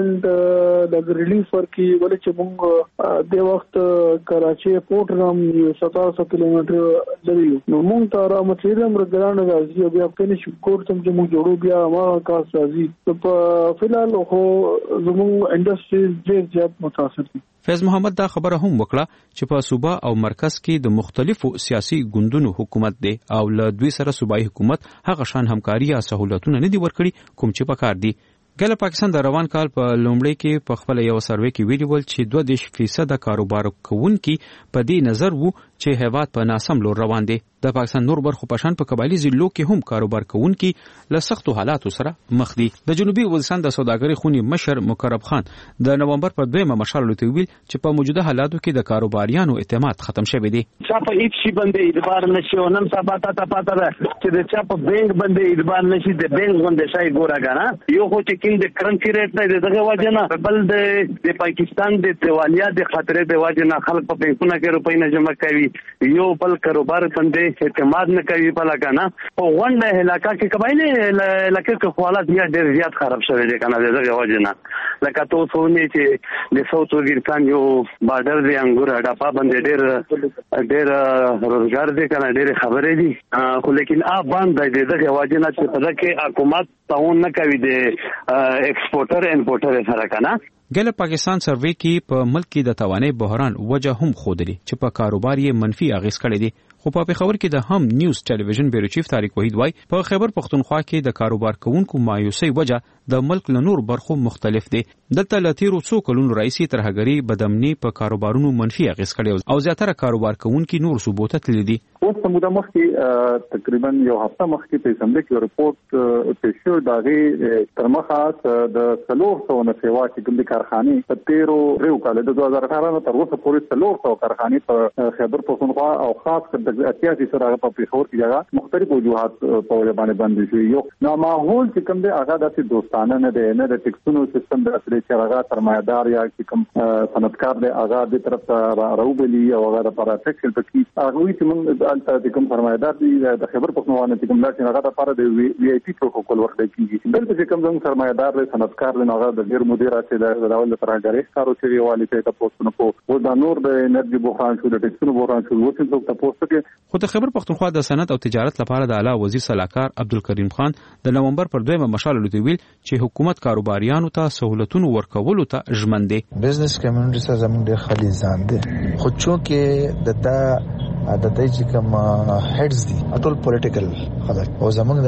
ګورنمنت د ریلیف ورکړي، ولې چې موږ د وخت کراچي پورټ نام ستاسو کیلومتر لري، نو موږ ته را مټریل مرګران راځي او بیا په نش کوټ تم چې موږ جوړو بیا ما کاس راځي. په فلال خو زموږ انډستری ډیر زیات متاثر دي. فیض محمد دا خبره هم وکړه چې په صوبه او مرکز کې د مختلفو سیاسي ګوندونو حکومت دی او له دوی سره صوبایي حکومت هغه شان همکاري یا سہولتونه نه دي ورکړي کوم چې پکار دي. ګل پاکستان د روان کال په لومړی کې په خپل یو سروې کې ویلي ول چې دوه دېرش فیصد کاروبار کوونکي په دې نظر وو چې هیواد په ناسم لور روان دي. د پاکستان نور برخو پشان په قبایلی ضلعو کې هم کاروبار کوونکي له سختو حالاتو سره مخ دي. د جنوبي وزیرستان د سوداګرۍ خونې مشر مقرب خان د نومبر په دویمه مشال لوتی ویل چې په موجوده حالاتو کې د کاروباریانو اعتماد ختم شوی دی. چا په هیڅ شي باندې اعتبار نشي او نن سبا ته پاته ده چې د چا په بانک باندې اعتبار نشي، د بانک باندې شای ګورګانا یو خو چې کیند کرنسی ریټ نه دغه واجنه بل د پاکستان د دیوالیا د خطرې د واجنه خلک په بانکونو کې روپۍ نه جمع کوي، یو بل کاروبار باندې اعتماد نه کوي په لګانا په غونډه علاقہ کې قبایلی علاقې کې حالات بیا ډېر زیات خراب شوی دی کنه دغه واجنه لکه تاسو نه چې د ساوث وګیرستان یو بارډر دی انګور اډاپا باندې ډېر ډېر روزګار دی کنه ډېر خبرې دي، خو لیکن ا باندې دغه واجنه چې په دغه حکومت تعاون نه کوي د ایکسپورټر انپورټر سره کنه. ګل پاکستان سروې کې په ملک کې د توانای بحران وجه هم خودلی چې په کاروبار یې منفي اغیز کړی دی. خو په پیښور کې د هم نیوز ټلویزیون بیورو چیف طارق وحید وای په خیبر پښتونخوا کې د کاروبار کوونکو مایوسۍ وجه د ملک له نور برخو مختلف دي. دلته له تیرو څو کلونو راځي ترهګری بدامني په کاروبارونو منفي اغیز کړی او زیاتره کاروبار کوونکي نور صوبو ته تللي دي. اوس په موده مخکې تقریبا یو هفته مخکې په اسمبلی کې رپورت پیښ شو دغه تر مخه د څلور سوه نه سیوا چې کوم کارخانې په تیرو ریو کال د دوه هزار اټھارہ نه تر اوسه پورې څلور سوه کارخانې په خیبر پښتونخوا او خاص کر د اتیاسي سره په پیښور کې جگہ مختلف وجوهات په وجه باندې باندې شو. یو نو ماحول چې کوم دی هغه د دوستانه نه دی، نه د ټیکسونو سیستم د اصلي چې هغه سرمایدار یا کوم صنعتکار دی هغه د طرف ته راوبلی او هغه لپاره ټیکسل پکې هغه چې موږ البته کوم سرمایدار دی د خیبر پښتونخوا نه کوم لاشي هغه لپاره د وی آی پی پروتوکول ورکړي کیږي. بل چې کوم څنګه سرمایدار دی صنعتکار دی هغه د ډیر مدیر اته د ډول لپاره غریح کارو چې والی ته تاسو کو او د نور د انرژي بحران شو د ټیکسونو بحران شو وڅ څوک تاسو کې. خو د خیبر پښتونخوا د صنعت او تجارت لپاره د اعلی وزیر صلاحکار عبدالکریم خان د نومبر پر دویمه مشال لوتی ویل چې حکومت کاروباریانو ته سہولتونو ورکولو ته ژمن دی. بزنس کمیونټي سره زموږ ډېر خالي ځان دی، خو چونکې د تا د دې چې کوم هډز دي ټول پولیټیکل خلک او زموږ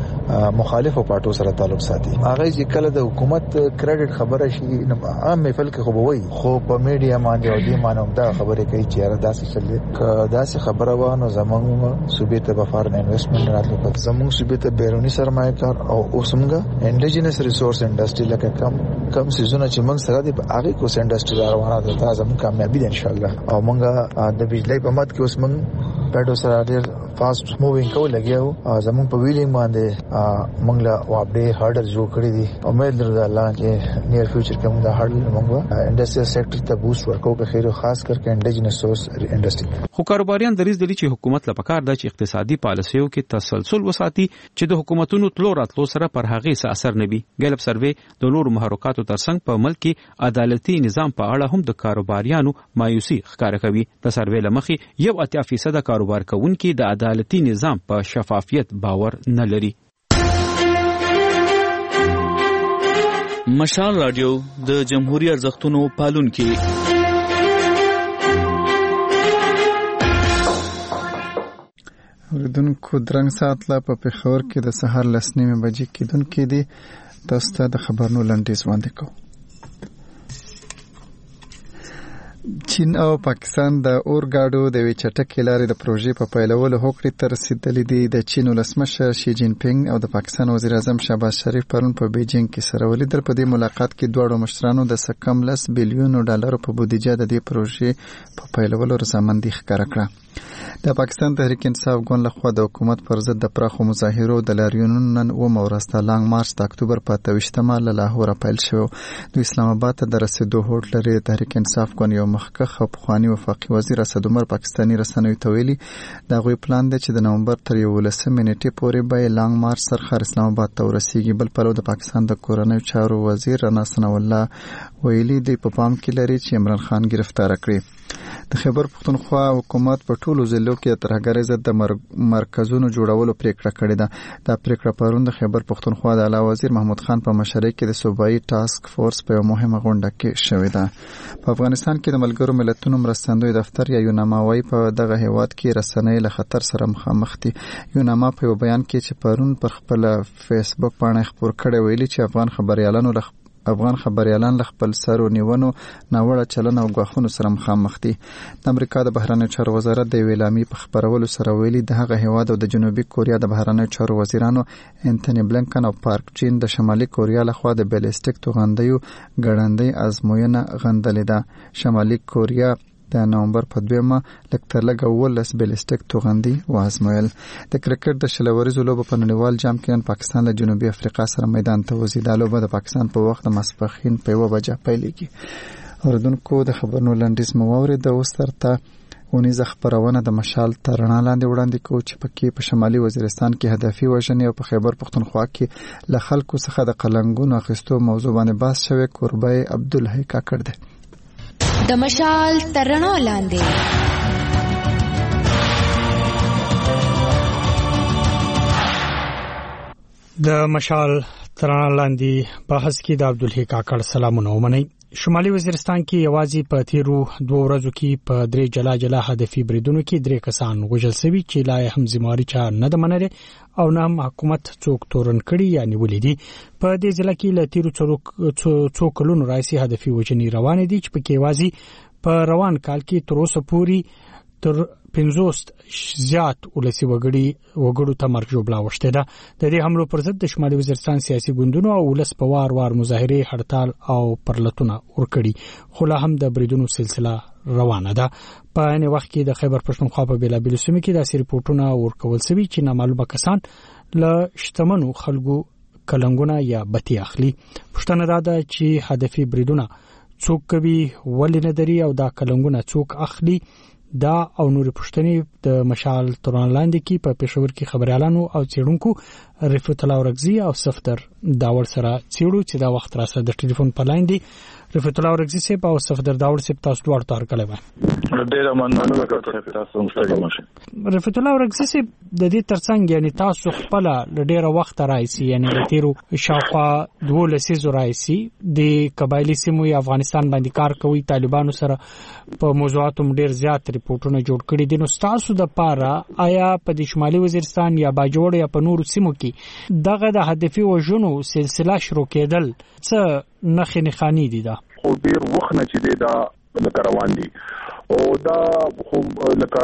د مخالفو پارټو سره تعلق ساتي، هغه چې کله د حکومت کریډټ خبره شي نو عام محفل کې خو وایي، خو په میډیا باندې او دې مانو دا خبره کوي چې را داسې چلې ک داسې خبره وانه زموږ صوبې ته په فارن انویسټمنټ راتلو په زموږ صوبې ته بیرونی سرمایه‌کار او اوسمګه انډیجنس ریسورس انډستری لکه کم کم سيزونه چې موږ سره د هغه کوس انډستری روانه ده دا زموږ کامیابی ده ان شاء الله. او موږ د بجلی په مات کې اوس موږ پیډو سره ډیر فاست مووینګ کول لګیاو زمون په ویلینګ باندې موږ لا واپډې هارډر جوړ کړی دي امید لرو الله چې نیر فیوچر کې موږ دا هارډر موږ انډستریال سېکټر ته بوست ورکو په خیر خاص کر کې انډیجنس سورس انډستری. خو کاروباریان دریز دي چې حکومت له پکار د اقتصادي پالیسیو کې تسلسل وساتي چې د حکومتونو تلو راتلو سره پر هغه څه اثر نه وي. ګلب سروې د نورو محرکاتو ترڅنګ په ملک کې عدالتي نظام په اړه هم د کاروباریانو مایوسي ښکاره کوي. د سروې لمخې یو اتیا فیصد کاروبار کوونکي د عدالتي نظام په شفافیت باور نه لري. مشال رادیو د جمهوریت ارزښتونو پالونکي. اوریدونکو درنګ ساعت لا په پېښور کې د سهار لس نیمې بجې کېدونکې دي. تاسو ته د خبرونو لنډیز وړاندې کوو. چین او پاکستان د اورګاډو د وی چټکې لارې د پروژې په پیلولو هوکړې ته رسیدلې دي. د چین ولسمشر شي جین پینګ او د پاکستان وزیر اعظم شهباز شریف پرون په بیجینګ کې سره ولیدل. په دې ملاقات کې دواړو مشرانو د څه کم لس بیلیونو ډالرو په بودیجه د دې پروژې په پیلولو رضامندي ښکاره کړه. د پاکستان تحریک انصاف ګوند لخوا د حکومت پر ضد د پراخو مظاهرو د لاریونونو نن اومه ورځ ته لانګ مارچ د اکتوبر په اته ویشتمه له لاهوره پیل شو. د اسلام آباد ته د رسیدو هوډ لري. د تحریک انصاف ګوند یو مخکښ او پخواني وفاقي وزیر اسد عمر پاکستاني رسنیو ته ویلي د هغوی پلان دی چې د نومبر تر یولسمې نیټې پورې به لانګ مارچ سرخر اسلام آباد ته ورسیږي. بل پلو د پاکستان د کورنیو چارو وزیر رانا ثناء الله ویلي دی په پام کې لري چې عمران خان گرفتار کړي. د خیبر پختونخوا حکومت په ټولو ضلعو کې ترهګرۍ ضد د مرکزونو جوړولو پریکړه کړې ده. دا پریکړه پرون د خیبر پختونخوا د اعلی وزیر محمود خان په مشرۍ کې د صوبایي ټاسک فورس په مهمه غونډه کې شوې ده. په افغانستان کې د ملګرو ملتونو مرستندوی دفتر یا یوناما وايي په دغه هیواد کې رسنۍ له خطر سره مخامخ دي. یوناما په یو بیان کې چې پرون پر خپل فیسبوک باندې خبر کړی ویلي چې افغان خبريالانو له افغان خبريالان له خپل سرو نیونو ناوړه چلن او غواخونو سره مخامخ دي. د امریکا د بهرنیو چارو وزارت د ویلامي په خبرولو سره ویلي د هغه هیواد او د جنوبي کوریا د بهرنیو چارو وزیرانو انټونی بلنکن او پارک چین د شمالي کوریا لخوا د بیلستیک توغندیو ګړندۍ ازموینه غندلې ده. شمالي کوریا د نومبر په دویمه لکتر لګ ولس بیلستیک توغندي وازمویل. د کرکټ د شلوريزو لوبو په نړیوال جام کې نن پاکستان له جنوبي افریقا سره میدان ته وځي. دا لوبه د پاکستان په وخت د ماسپښین په یوه بجه پیلېږي. اوریدونکو د خبرونو لنډیز مو واورېد. اوس ترته اونیزه خبرونه د مشال تر رڼا لاندې وړاندې کوو چې پکې په شمالي وزیرستان کې هدفي وژنې او په خیبر پختونخوا کې له خلکو څخه د قلنګونو اخیستو موضوع باندې بحث شوی. کوربه عبدالحی کاکړ دی. د مشال تر رڼا لاندې د مشال تر رڼا لاندې بحث کې د عبدالحی کاکړ سلامونه ومنئ. شمالي وزیرستان کې یوازې په تیرو دوه ورځو کې په درې جلا جلا هدفي بریدونو کې درې کسان وژل شوي چې لا هم ذمہواري چا نه ده منلې او نه هم حکومت څوک تورن کړي یا نیولې دي. په دې ځل کې له تیرو څو کلونو راځي هدفي وژنې روانې دي چې په کې یوازې په روان کال کې تر اوسه پورې تر پنځوس زیات ولسی وګړي وګړو ته مرګ جوړه وشته ده. د دې حملو پر ضد د شمالي وزیرستان سیاسي ګوندونو او ولس په وار وار مظاهره هړتال او پرلتونه ورکړي خو لا هم د بریدونو سلسله روانه ده. په عین وخت کې د خیبر پښتونخوا په بیلابیلو سیمو کې د سری پورټونه ورکول شوي چې نامعلومه کسان له شتمنو خلکو کلنګونه یا بتی اخلي. پښتنه دا ده چې هدفي بریدونه څوک کوي ولې نه دري او دا کلنګونه څوک اخلي. دا او نور پښتني د مشال تران لاندې کې په پېښور کې خبريالانو او چیرونکو رفعت الله ورغزي او صفدر داور سره چیرو چې دا وخت را سره د ټلیفون په لاین دی. رفعت الله ورغزي سه په صفدر داور سه تاسو دوه تار کړی و. ډېر مننه وکړه تاسو مستقیم. رفعت الله ورغزي سه د دې ترڅنګ یعنی تاسو خپل ډېر وخت راځي یعنی د تیرو شاوخوا دوه لسیزو راځي د قبایلی سیمو افغانستان باندې کار کوي. طالبانو سره په موضوعاتو ډېر زیات ریپورتونه جوړ کړي دي. نو تاسو د پاره آیا په د شمالي وزیرستان یا باجوړ یا په نورو سیمو کې دغه د هدفي وژنو سلسله شروع کېدل څه نخې نښانې دي؟ دا خو ډیر وخت نه چې دا د روان دي او دا خو لکه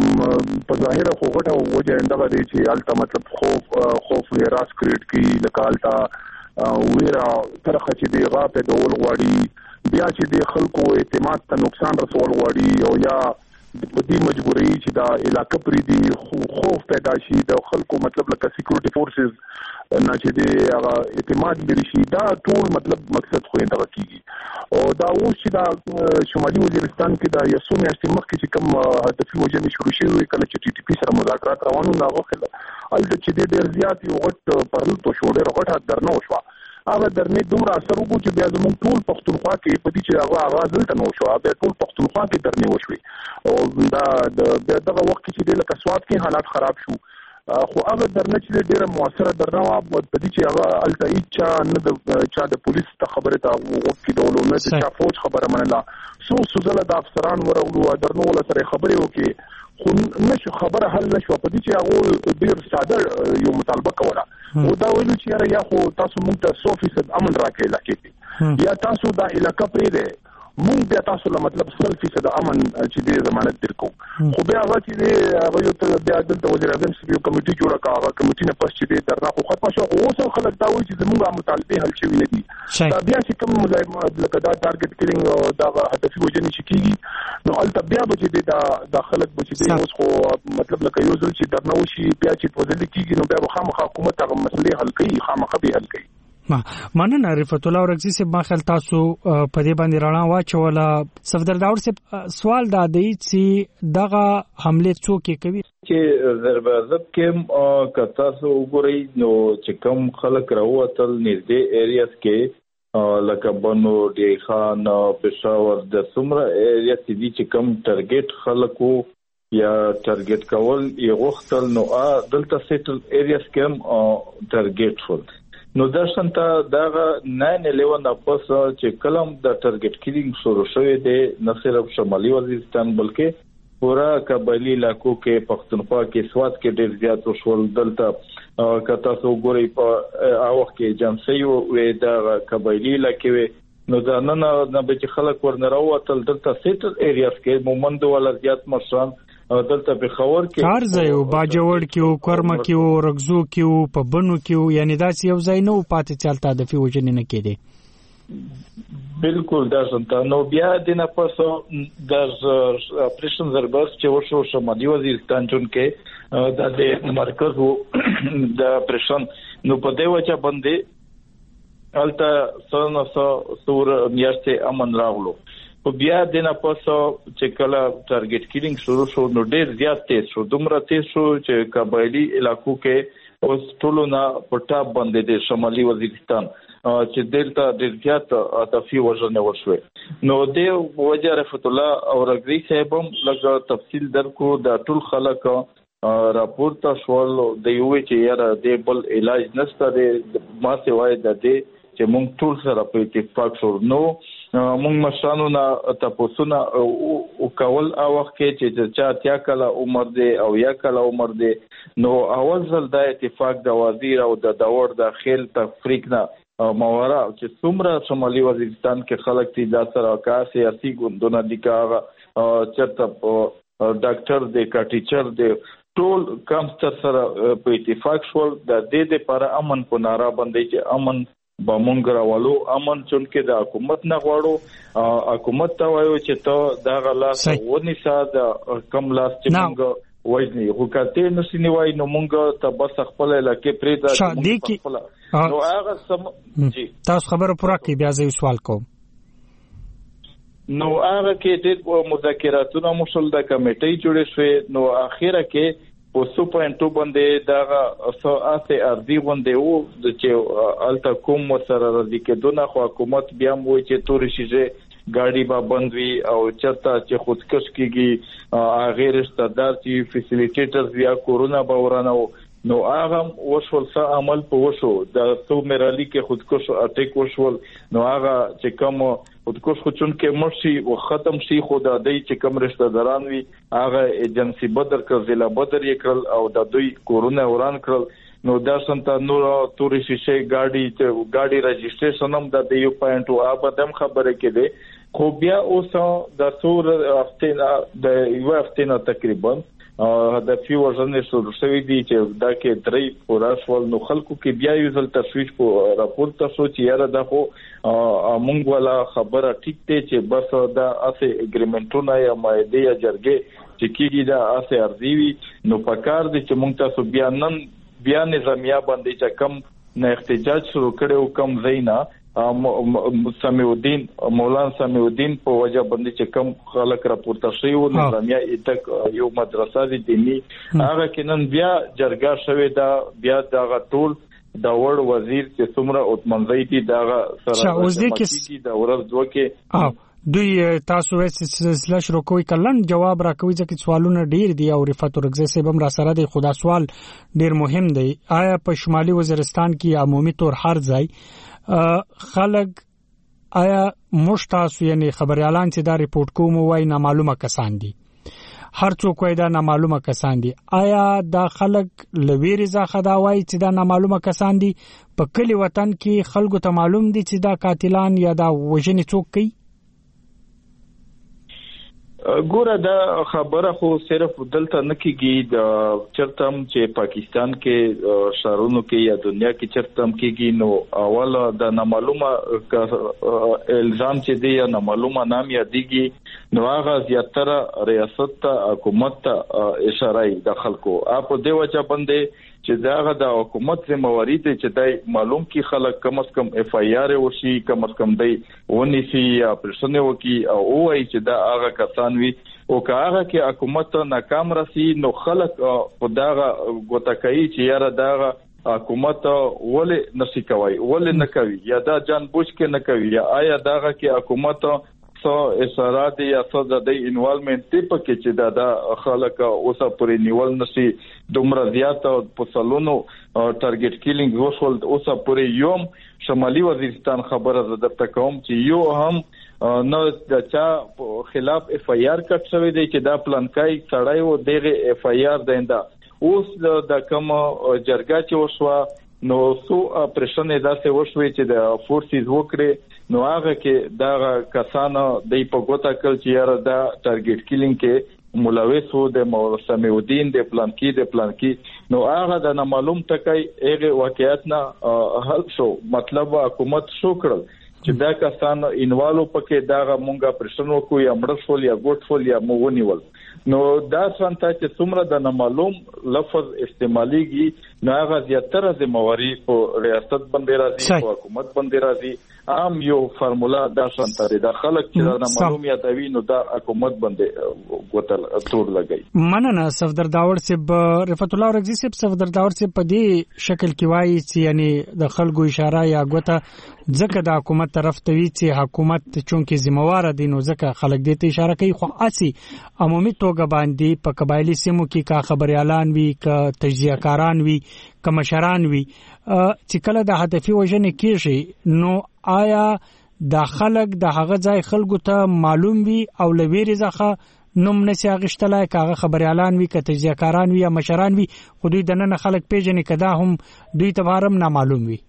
په ظاهره خو غټه وجه انده دی چې الته مطلب خوف خوف راس کریټ کی لکه الته ویرا ترخه چې دی غاپه د ول غواړي بیا چې د خلکو اعتماد ته نقصان رسول غواړي او یا په دې مجبوري چې دا علاقې پرې دي خوف پیدا شي د خلکو مطلب لکه سکیورټي فورسز نه چې د هغه اعتماد لري شي دا ټول مطلب مقصد خو انده کیږي او دا اوس چې دا شمالي وزیرستان کې دا یو څو میاشتې مخکې چې کوم هدفي وژنې شروع شوې کله چې ټي ټي پی سره مذاکرات روانو نه غوښتل البته چې ډېر زیات یو غټ پرل تو شو ډېر غټ درنه وشو هغه درنه دومره اثر وکړو چې بیا زموږ ټول پښتونخوا کې په دې چې هغه आवाज دلته نو شو بیا ټول پښتونخوا کې درنه وشوي او دا د دغه وخت کې چې د لکسوات کې حالات خراب شو خو هغه درنه چې ډیره موثره درنه وا په دې چې هغه التای چا نه د چا د پولیس ته خبره تا وکړي د ولونه چې چا فوج خبره منله سو سوزله د افسران ورغلو درنه ول سره خبرې وکړي خو نشو خبره حل نشو په دې چې هغه ډیر ساده یو مطالبه کوله او دا ویل چې یا خو تاسو موږ ته سو فیصد امن راکړئ لکه یا تاسو دا علاقه پرې ده مونږ بیا تاسو له مطلب سل فیصد امن چې دې ضمانت درکو خو بیا هغه چې هغه یو ته بیا د وزیر اعظم سره یو کمیټي جوړه کړه هغه کمیټي نه پس چې دې درنه خو ختم شو اوس خلک دا وایي چې زموږه مطالبه حل شوی نه دي دا بیا چې کوم مزاحمت لکه دا ټارګټ کلینګ او دا هدفي وژنې چې کیږي نو البته بیا به چې دا د خلک به چې اوس خو مطلب لکه یو ځل چې درنه وشي بیا چې وزل کیږي نو بیا خامخا حکومت هغه مسلې حل کوي خامخا به حل کوي ما مننه رفعت الله ورغزي سے ما خل تاسو په دې باندې رانا واچوله صفدر داور سے سوال دا دی چې دغه حمله څوک کوي چې ضربه ضرب کې کتا سو وګورئ نو چې کوم خلک راوتل نږدې ایریاس کې لکه بنو ډی خان پېښور د سمره ایریا چې کوم ټارګټ خلکو یا ټارګټ کول یو وختل نو دلته سیټل ایریاس کې ټارګټ شول نو دا څنګه دا نه لیوان پس چې کلم د ټارګټ کیلینګ شروع شوی دی نه صرف شمالي وزیرستان بلکې پورا قبایلی علاقو کې پښتونخوا کې سواد کې ډېر زیات وشول دلته کته سو ګوري په اوخ کې جنسیو وې دا قبایلی علاقې نو دا نه نه به خلک ورنه راوتل دلته سیټل ایریاس کې مومند ولا زیات مشران دلته په خور کې کار ځای او باجوړ کې او کرمه کې او رغزو کې او په بنو کې یعنی دا یو ځای نه پاتې چلتا د فی وجنې نه کېده بالکل دا څنګه نو بیا د نه پاسو د اپریشن زربس چې وشو شمالي وزیرستان چون کې د مرکز د اپریشن نو په دی وجه باندې الته سونه سو سور میاشتې امن راغلو او بیا د نه پاسو چې کله ټارګټ کیلینګ شروع شو نو ډېر زیات تیز شو دومره تیز شو چې قبایلی علاقو کې اوس ټولو نه پټا باندې د شمالي وزیرستان چې دلته ډېر زیات هدفي وژنې وشوې نو د وجه رفعت الله او رغزي صاحب هم لږ تفصیل درکو د ټول خلک راپورته شول د یو چې یاره د بل علاج نشته د ما سوای د دې چې مونږ ټول سره په اتفاق شو نو مونږ مشرانو نه تاسو نه او کول او وخت کې چې چا تیا کله عمر دی او یا کله عمر دی نو اول ځل د اتفاق د وزیر او د داور د خیل تفریق نه مورا چې څومره شمالي وزیرستان کې خلک دي د سره کا سیاسي ګوندونه دي کا چرته ډاکټر دی کا ټیچر دی ټول کم تر سره په اتفاق شول د دې لپاره امن په نارا باندې چې امن با مونږ راولو امن چون کې د حکومت نه غواړو حکومت ته وایو چې ته دا غلاس ونی ساده کم لاس چې مونږ وایي خو کته نشي نیوای نو مونږ ته بس خپل لکه پرې دا خپل نو هغه سم جی تاسو خبره پوره کړئ بیا زه سوال کوم نو هغه کې د مذاکراتونو مشول د کمیټې جوړې شوې نو اخیره کې په سو پوینټ ټو باندې دا سو اسه ارضی باندې وو چې الته کوم سره راځي کې دونه خو حکومت بیا مو چې تور شيږي ګاډي با بندوي او چرته چې خودکش کیږي غیر استعداد چې فیسیلیټیټرز بیا کورونا باورانه نو هغه وشول څه عمل په وشو د سو مرالي کې خودکش اټیک وشول نو هغه چې کوم خودکش خو چون کې مرشي او ختم شي خو د دې چې کوم رشتہ داران وي هغه ایجنسی بدر کړ ضلع بدر یې کړل او د دوی کورونا وران کړل نو دا څنګه نور توري شي ګاډي ته ګاډي رجسټریشن هم د یو پوینټ او ابدم خبره کړي خو بیا اوس د څور هفته د یو هفته نه تقریبا د فی وژنې شروع شوې دي چې دا کې درې پوراسول نو خلکو کې بیا یو ځل تشویش په راپورټ تاسو چې یاره دا خو مونږ ولا خبره ټیک ته چې بس دا اسه اګریمنټونه یا مایده یا جرګه چې کیږي دا اسه ارزوي نو پکار دي چې موږ تاسو بیا نن بیا نظامیه باندې چې کم نه احتجاج شروع کړو کم زینا سمیع الدین مولانا سمیع الدین په وجه باندې چې کم خلک راپورته شوی و نظامیه تک یو مدرسه دي دینی هغه کینن بیا جرګه شوی دا بیا دا ټول دا وړ وزیر چې څومره اوتمنځي دي دا سره اوس دې کې دا ورځ دوه کې دوی تاسو وې سلسله شروع کوي کلن جواب راکوي ځکه سوالونه ډیر دي او رفعت ورغزي صاحب هم را سره دی خدا سوال ډیر مهم دی آیا په شمالي وزیرستان کې عمومي طور هر ځای خلک آیا مشتاسو یعنی خبريالان چې دا ریپورت کوم وای نامعلومه کسان دي هر څوک وای دا نامعلومه کسان دي آیا دا خلک لویری ځخه دا وای چې دا نامعلومه کسان دي په کلی وطن کې خلکو ته معلوم دي چې دا قاتلان یا دا وژنې څوک کوي ګوره دا خبره خو صرف دلته نه کیږي د چرتم چې پاکستان کې شهرونو کې یا دنیا کې چرتم کیږي نو اوله د نامعلومه الزام چې دی یا نامعلومه نام یادېږي نو هغه زیاتره ریاست ته حکومت ته اشاره د خلکو اپ د وجه باندې چې داغه د حکومت ذمہواری دی چې دای معلوم کی خلک کم از کم اف ای آر وشي کم از کم دی ونی سی یا پرسنه وکي او وای چې دا هغه کسان وي او که هغه کې حکومت ناکام راسي نو خلک په داغه ګوتکای چې یاره داغه حکومت ولې نشي کوي ولې نه کوي یا دا جان بوج کې نه کوي یا آیا داغه کې حکومت سو اشارات یا سو د دې انوالمنت ټیپ کې چې دا د خلک اوسه پرې نیول نشي دومره زیات په سلونو ټارګټ کیلینګ وشول اوسه پرې یوم شمالي وزیرستان خبره زده کوم چې یو هم نو د چا خلاف اف ای آر کټ شوی دی چې دا پلانکای سړی و دغه اف ای آر دیندا اوس د کوم جرګه چې وشو نو سو پرشن داسې وشوي چې د فورسز وکړي نو هغه کې دا کسانو د په ګوتا کل چې یاره دا ټارګټ کیلینګ کې ملوث وو د مولانا سمیع الدین د پلان کې د پلان کې نو هغه د نامعلوم ټکای هغه واقعیت نه حل شو مطلب حکومت شو کړل چې دا کسان انوالو پکې دا مونږه پرشن وکړو یا مړشول یا ګوټفول یا مونیول نو دا څنګه چې څومره د نامعلوم لفظ استعماليږي نو هغه زیاتره ذمہواری په ریاست باندې راځي په حکومت باندې راځي عام یو فرمولا دا څنګه دا خلک چې د نامعلوم یا دوی نو دا حکومت باندې ګوتل تور لګي مننه صفدر داور صاحب رفعت الله رضی صاحب صفدر داور صاحب په دې شکل کې وایي چې یعنی د خلکو اشاره یا ګوته ځکه د حکومت طرف ته وی چې حکومت چونکه ذمہوار دي نو ځکه خلک دې ته اشاره کوي خو اسی عمومي توګه باندې په قبایلی سیمو کې کا خبريالان وی کا تجزیه کاران وی کا مشران وی چې کله د هدفي وژنې کیږي نو آیا د خلک د هغه ځای خلکو ته معلوم وي او لویری ځخه نوم نشي اغشتلای کاغه خبريالان وی که تجزیه کاران وی یا مشران وی خو دوی د نن خلک پیژنې کدا هم دوی ته هرم نامعلوم وي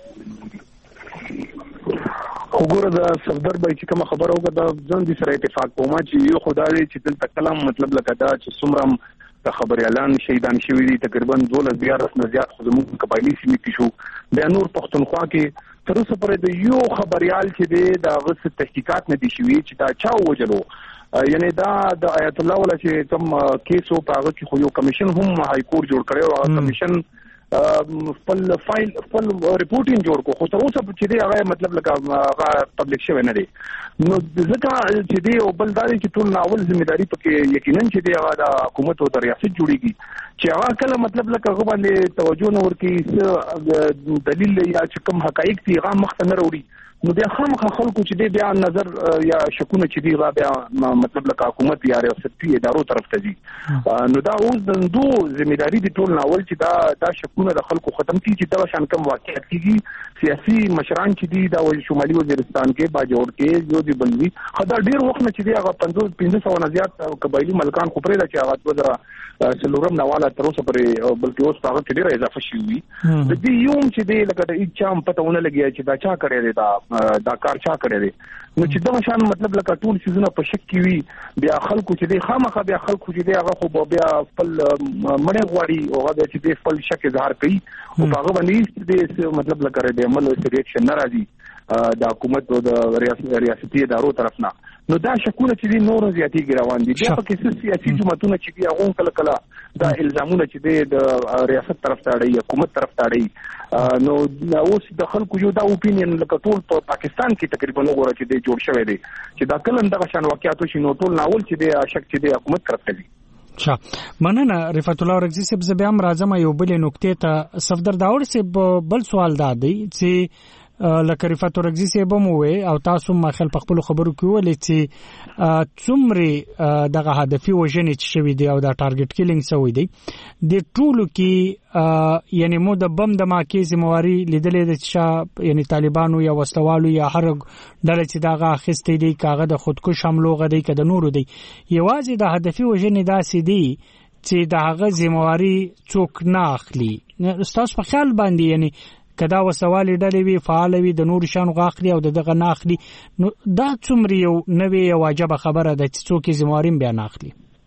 وګوره دا صفدر به چې کوم خبره وکړه دا ځان دي سره اتفاق کوم چې یو خدای چې دلته کلام مطلب لکه دا چې څومره د خبريالان شهیدان شوی دي تقریبا دوله زیات نه زیات خدمت قبایلی سیمې کې شو د نور پښتونخوا کې تر اوسه پورې د یو خبريال چې دی د غص تحقیقات نه دي شوی چې دا چا وجلو یعنی دا د آیت الله ولا چې کوم کیسو په هغه کې خو یو کمیشن هم هاي کور جوړ کړو او کمیشن خپل فایل خپل ریپورټینګ جوړ کو خو تر اوسه چې دی هغه مطلب لکه هغه پبلک شوی نه دی نو ځکه چې دی او بل دا چې ټول ناول ځمېداري پکې یقینا چې دی هغه د حکومت او د ریاست جوړیږي چې هغه کله مطلب لکه هغه باندې توجه نه ورکړي دلیل یا چې کوم حقایق دي هغه مخ ته نه وروړي نو بیا خامخا خلکو چې دی بیا نظر یا شکونه چې دی بیا مطلب لکه حکومت یا ریاستي ادارو طرف ته دي نو دا اوس د دو ځمېداري دي ټول ناول چې دا دا شکونه د خلکو ختم کیږي چې دا شان کوم واقعیت کیږي سیاسي مشران چې دي دا شمالي وزیرستان کې باجوړ کې جو دی بلوي خدای ډیر وخت نه چې دی هغه پنځه پنځه سو نه زیات قبایلی ملکان خو پرې دا چې هغه وزرا سلورم نواله تر اوسه پرې بلکې اوس هغه کې ډیر اضافه شوی د دې یوم چې دی لکه د اچام پتهونه لګي چې دا چا کړی دی دا دا کار چا کړی دی نو چې دا شان مطلب لکه ټول سيزونه په شک کې وي بیا خلکو چې دی خامخا بیا خلکو چې دی هغه خو بیا خپل مړ غواړي او هغه چې دی خپل شک اظهار کوي او هغه باندې دې مطلب لکه دی عمل او ریاکشن ناراضي د حکومت او د ریاستي ادارو طرف نه. نو دا شکونه چې نور زیاتېږي روان دي. بیا پکې سیاسي جماعتونه چې دي هغه کله کله دا الزامونه چې دي د ریاست طرف ته اړي حکومت طرف ته اړي. نو اوس د خلکو یو دا اوپینین لکه ټول په پاکستان کې تقریبا وګوره چې دی جوړ شوی دی چې دا کله دغه شان واقعیت شي نو ټول ناول چې دی شک چې دی حکومت طرف ته دی. شا مننه رفعت الله رغزي صاحب. زه بیا هم راځم یو بل نقطې ته. صفدر داور صاحب بل سوال دا دی چې لکه رفعت رغزي صاحب مو وي او تاسو ما خل په خپل خبرو کې ولې چې څومره دغه هدفي وژنې چې شوی دی او دا ټارګټ کیلینګ شوی دی د ټولو کې یعنی مو د بم د ماکې ذمہواری لیدلې د چې یعنی طالبانو یا وسوالو یا هر ډله چې دغه اخیستې دی کاغه د خودکش حملو غدي کده نور دی یوازې د هدفي وژنې داسې دی چې دغه ذمہواری څوک نه اخلي. تاسو په خیال باندې یعنی کدا وسوالې ډلې وی فعال وي د نور شان غاخلي او دغه ناخلي نو دا څومره یو نوې یو واجب خبره ده چې څوک زمواریم بیان اخلي.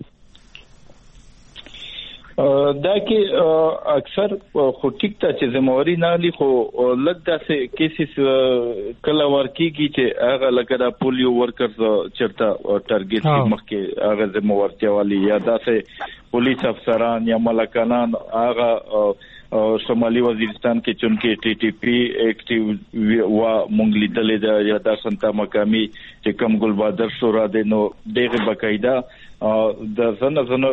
دا کې اکثر خو ټیک ته چې زمواري نه لې خو لږ داسې کیسز کله ورکیږي چې هغه لکه د پولیو ورکرز چرته ټارګټ مخکې هغه زموارتیا والی یا داسې پولیس افسران یا ملکانان هغه شمالي وزیرستان کې چونکه ټي ټي پی اکټیو وا مونږ لیدلې ده یا د سنتا مقامي چې کوم ګل بادر شورا د نو دغه بقاعده د زنه زنه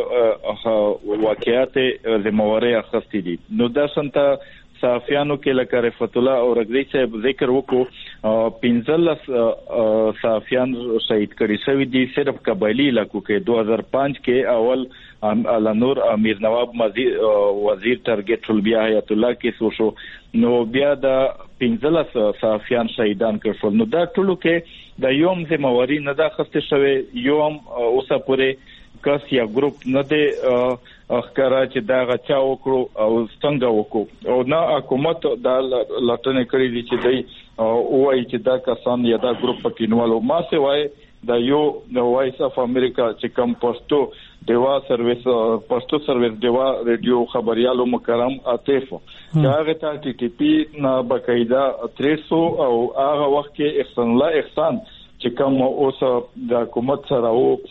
واقعیت زمواري اخستې دي. نو د سنتا صحافیانو کې لکه رفعت الله او رغزي صاحب ذکر وکړو پنځلس صحافیان شهید کړي شوی دي صرف قبایلی علاقو کې دو هزار پنځ کې اول علنور امیر نواب وزیر ټارګټ ټول بیا حیات الله کې سو شو نو بیا د پنځلس صحافیان شهیدان کړل. نو دا ټولو کې د یوم زمواري نه دا خسته شوی یوم اوسه پورې کس یا ګروپ نه دی اخکارا چې دا غچا وکړو او څنګه وکړو او نه حکومت دا لټنه کړې دي چې دی وایي چې دا کسان یا دا ګروپ پکینوالو ما سه وایي دا یو د وایس اف امریکا چې کوم پښتو دیوا سرویس پښتو سرویس دیوا ریډیو خبريالو مکرم عاطف هغه ته ټي ټي پی نه بقاعده تریسو او هغه وخت کې احسان الله احسان چې کوم اوس د حکومت سره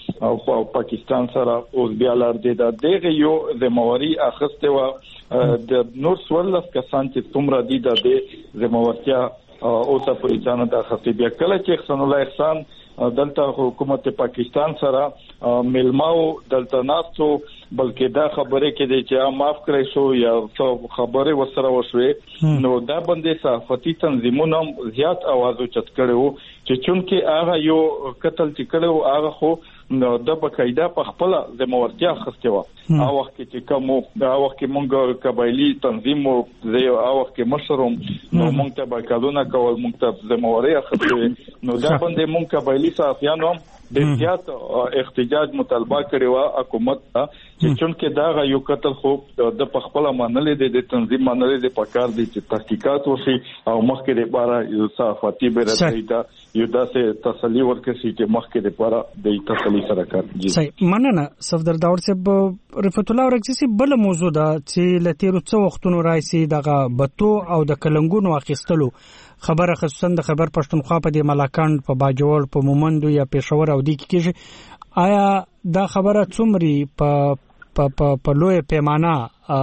او پاکستان سره اوس بیا لار دي دا دغه یو زمواري اخسته و د نور سوالس کسان چې څومره دي د زموارتیا اوس په ځان د اخسته بیا کله چې احسان الله احسان دلته حکومت پاکستان سره ملماو دلته ناستو بلکې دا خبره کې دي چې معاف کړی شو یا خبره وسره وشوي نو دا باندې صحافتي تنظیمونو زیات आवाज اوچت کړو چې چونکه هغه یو قتل چې کړو هغه خو د بقاعده په خپل زموارتیا خسته و او وخت چې کوم دا وخت کې مونږ قبایلی تنظیم او زه او وخت کې مشروم نو مونږ ته بقاعده کول مونږ ته زمواري خسته نو دا باندې مونږ قبایلی صحافیانو د زیات احتجاج مطالبه کړی و حکومت ته چې چونکه دا یو قتل خو د پخپل منلې د تنظیم منلې د پکار دي چې تحقیقات وشي او مخکې لپاره یو صحافتي برابرۍ دا یو داسې تسلی ورکړي چې مخکې لپاره د تسلی سره کار صحیح. مننه صفدر داور صاحب. رفعت الله رغزي صاحب بل موضوع ده چې لتیرو څو وختونو راځي دغه بتو او د کلنګونو اخیستلو خبره خصوصا د خبر پښتونخوا په د ملاکان په باجوړ په مومندو یا پېښور او د کیږي آیا دا خبره څومره په په په لوی پیمانه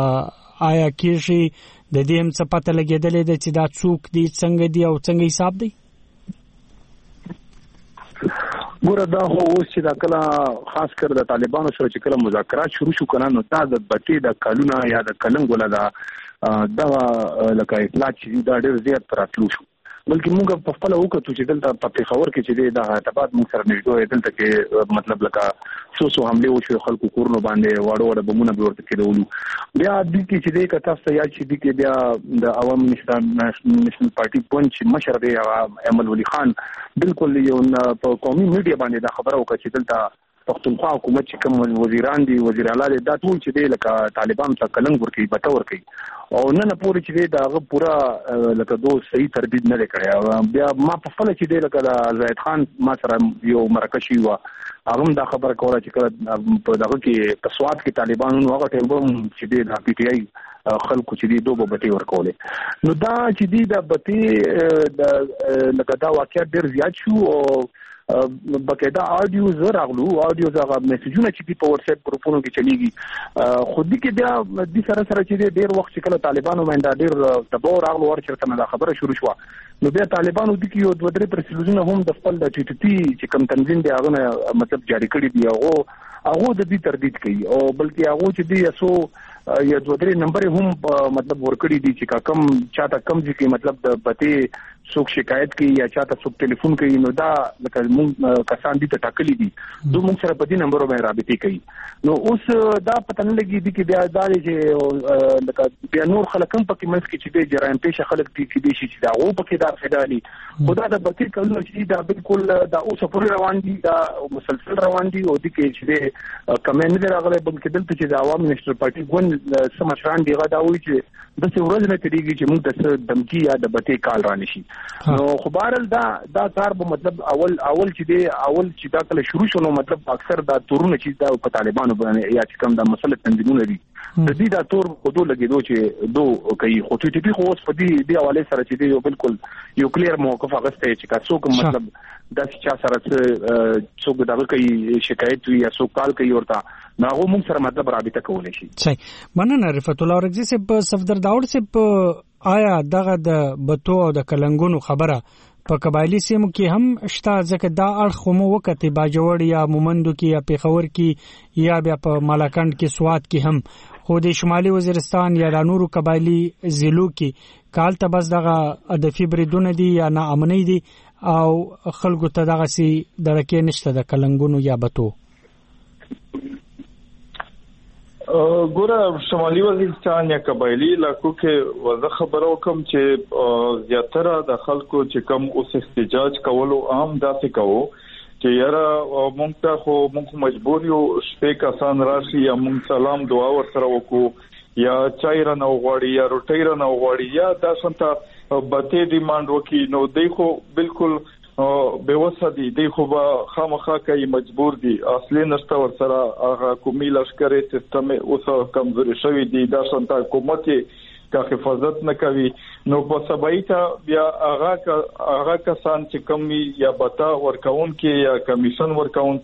آیا کیږي د دې هم څه پته لګیدلې ده چې دا څوک دي څنګه دي او څنګه حساب دی؟ ګوره دا خو اوس چې دا کله خاص کر د طالبانو سره چې کله مذاکرات شروع شو کنه نو دا د بټي د کلونه یا د کلنګ ولا دا دا لکه اطلاع چې دا ډېر زیات راتلو شو بلکې موږ په خپل وکړو چې دلته په پیښور کې چې دا هټباد موږ سره نږدې دلته کې مطلب لکه سو سو حمله وشو خلکو کورونو باندې واړو واړو بمونه ورته کېدولو بیا د کې چې د کتاب ته یا چې د کې بیا د عوام نېشنل پارټي پنځ مشر دی امل ولي خان بالکل یو په قومي میډیا باندې دا خبره وکړه چې دلته پښتونخوا حکومت چې کوم وزیران دي وزیر اعلی دا ټول چې دی لکه طالبان ته کلنګ ورکوي بټه ورکوي او نن پورې چې دی داغه پورا لکه دو صحیح تربیت نه کړی بیا ما په خپل چې دی لکه زاهد خان ما سره یو مرکه شي و هغه دا خبره کوله چې کله په دغه کې تسواد کې طالبانو هغه ټیم چې دی د پی ټی آی خلکو چې دی دوه بټي ورکولې نو دا چې دی د بټي د لکه دا واقعیت ډیر زیات شو او بقاعده آډیو زه راغلو آډیو هغه میسجونه چې په واتس اپ ګروپونو کې چلیږي خو دې کې بیا د سره سره چې ډیر وخت چې کله طالبانو باندې ډیر دباو راغلو ورچرته نه خبره شروع شو نو بیا طالبانو د کې یو دوه درې پرسلوزونه هم د خپل د ټي ټي پی چې کوم تنظیم دی هغه مطلب جاری کړی دی هغه هغه د دې تردید کوي او بلکې هغه چې دی اسو یا دوه درې نمبر هم مطلب ورکړي دي چې کوم چاته کم ځکه مطلب د پته څوک شکایت کوي یا چاته څوک ټلیفون کوي نو دا لکه موږ کسان دي ته ټاکلي دي دوه موږ سره په دې نمبر باندې رابطه کوي نو اوس دا پته نه لګي دي کې بیا دا چې لکه بیا نور خلک هم پکې منځ کې چې د جرایم پیښه خلک دي چې دي چې دا او پکې دا فدالي خدا د بکیر کلو چې دا بالکل دا اوس پورې روان دي دا مسلسل روان دي او دي کې چې کمنټ دی راغلی بلکې دلته چې د عوام نېشنل پارټي ګوند سمشران دی غدا وایي چې د څه ورځ نه تیریږي چې موږ د دمکی یا د بټې کال را نشي نو خبرل دا دا کار به مطلب اول اول چې دی اول چې دا کله شروع شونه مطلب اکثر دا تورونه چې دا په طالبانو باندې یا چې کوم د مسله تنظیمونه دي د دې دا تور په دوه لګیدو چې دو کوي خو ټي ټي پی خو اوس په دې دی حواله سره چې دی یو بالکل یو کلیر موقف اغسته چې کا څوک مطلب دا چې چا سره څوک دا کوي شکایت وي یا څوک کال کوي ورته دا هغه موږ سره مطلب رابطه کولای شي صحیح مننه رفعت الله رګزي صاحب صفدر داوود صاحب آیا دغه د بتو او د کلنګونو خبره په قبایلی سیمو کې هم شته ځکه دا اړخ مو وکړي باجوړ یا مومندو کې یا پیښور کې یا بیا په مالاکنډ کې سوات کې هم خو د شمالي وزیرستان یا د نورو قبایلی ضلعو کې کال ته بس دغه هدفي بریدونه دي یا نه امنۍ دي او خلکو ته دغه سي درکې نشته د کلنګونو یا بتو ګوره شمالي وزیرستان یا قبایلی علاقو کې وضع خبرو کوم چې زیاتره د خلکو چې کم اوس احتجاج کولو عام داسې کوو چې یاره مونږ ته خو مونږ مجبور یو شپې کسان راشي یا مونږ سلام دعا ورسره وکړو یا چای را نه وغواړي یا روټۍ را نه وغواړي یا دا څنګه بته ډیماند وکړي نو دوی خو بالکل بیوسه دي دی خو به خامخا کوي مجبور دي اصلي نشته ورسره هغه کومي لشکري سیستم اوس کمزوري شوی دي دا څنګه حکومت کا حفاظت نه کوي نو په سبایته بیا هغه هغه کسان چې کمی یا بتا ورکاون کې یا کمیشن ورکاون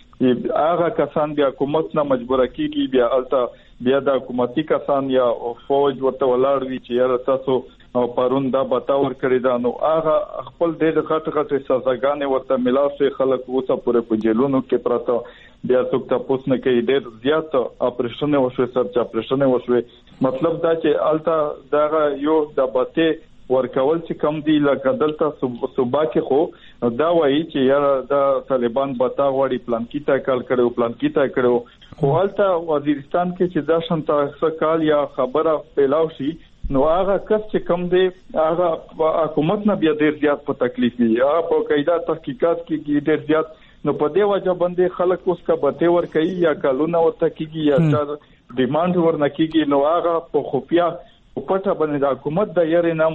کې هغه کسان بیا حکومت نه مجبور کیږي بیا الته بیا د حکومتي کسان یا فوج ورته ولاړ وي چې یا تاسو او پرون دا بتاور کړی دا نو هغه خپل د غټ غټ سزاګانې ورته ملاسه خلک اوسه پورې په جیلونو کې پراته بیا څوک تاسو نه کوي ډېر زیات اپریشن وشو سر اپریشن وشو مطلب دا چې الته دا یو د بته ورکول چې کم دی لکه دلته صوبا کې خو دا وایي چې یاره د طالبان بتا وړي پلان کې تا کال کړو پلان کې تا کړو خو الته وزیرستان کې چې دا شنته کال یا خبره پیلاو شي نو هغه کس چې کم دی هغه حکومت نه بیا ډیر زیات په تکلیف دی هغه په قاعده تحقیقات کې ډیر زیات نو په دې وجه باندې خلک اوس کا بته ور کوي یا کالونه ورته کیږي یا چا ډیماند ور نه کیږي نو هغه په خفیا په پټه باندې د حکومت د یاري نام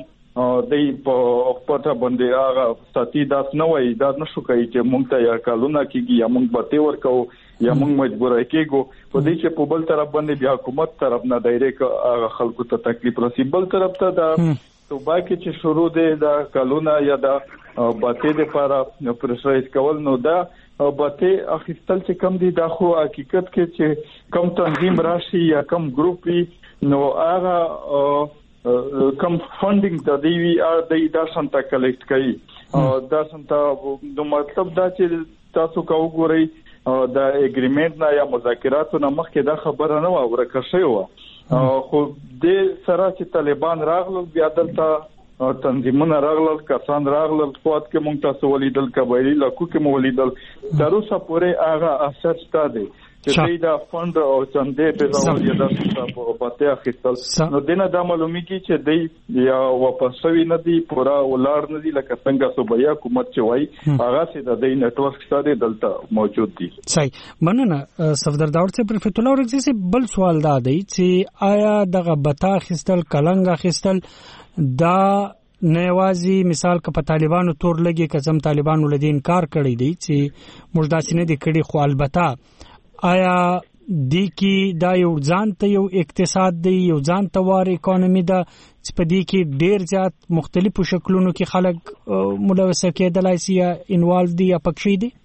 د په پټه باندې هغه ساتي داس نه وای دا نشو کوي چې مونږ ته یا کالونه کیږي یا مونږ بته ور کوو یا مونږ مجبور کېګو په دې چې په بل طرف باندې بیا حکومت طرف نه دایره هغه خلکو ته تکلیف رسي بل طرف ته دا صوبا کې چې شروع دی د کالونه یا د بته د لپاره پرشرایز کول نو دا بته اخیستل چې کم دي دا خو حقیقت کې چې کم تنظیم راشي یا کم ګروپ وي نو هغه کم فندینګ د دی وی ار د دا څنګه کلیکټ کوي دا څنګه د مطلب دا چې تاسو کو ګورئ د اګریمنت نه یا مذاکراتو نه مخکې دا خبره نه و ورکه شوی و خو د سره چې طالبان راغلل بیا دلته تنظیمونه راغلل کسان راغلل فوت کې مونږ تاسو ولیدل قبایلی لکو کې مو ولیدل تر اوسه پورې هغه اثر شته دی چې دا فند او څنګه په ځای د تاسو په پته اخیستل نو دنه د معلومیږي چې دی یا واپس شوی نه دی پورا ولار نه دی لکه څنګه صوبایي حکومت چې وایي هغه سي د دې نتورک سره دلته موجود دي. صحیح مننه صفدر داور صاحب. رفیق الله ورغزي سي بل سوال دا دی چې آیا دغه بتا خستل کلنګ خستل دا نوازي مثال ک په طالبانو تور لګي کزم طالبانو لدین کار کړی دی چې موږ داسې نه دی کړی خو البته آیا دی کی دا یو ځان ته یو اقتصاد دی یو ځان ته وار اکانومي دا چې په دې کې ډیر زیات مختلفو شکلونو کې خلک ملوثه کېدلای شي یا انوالو دي یا پکښې دي؟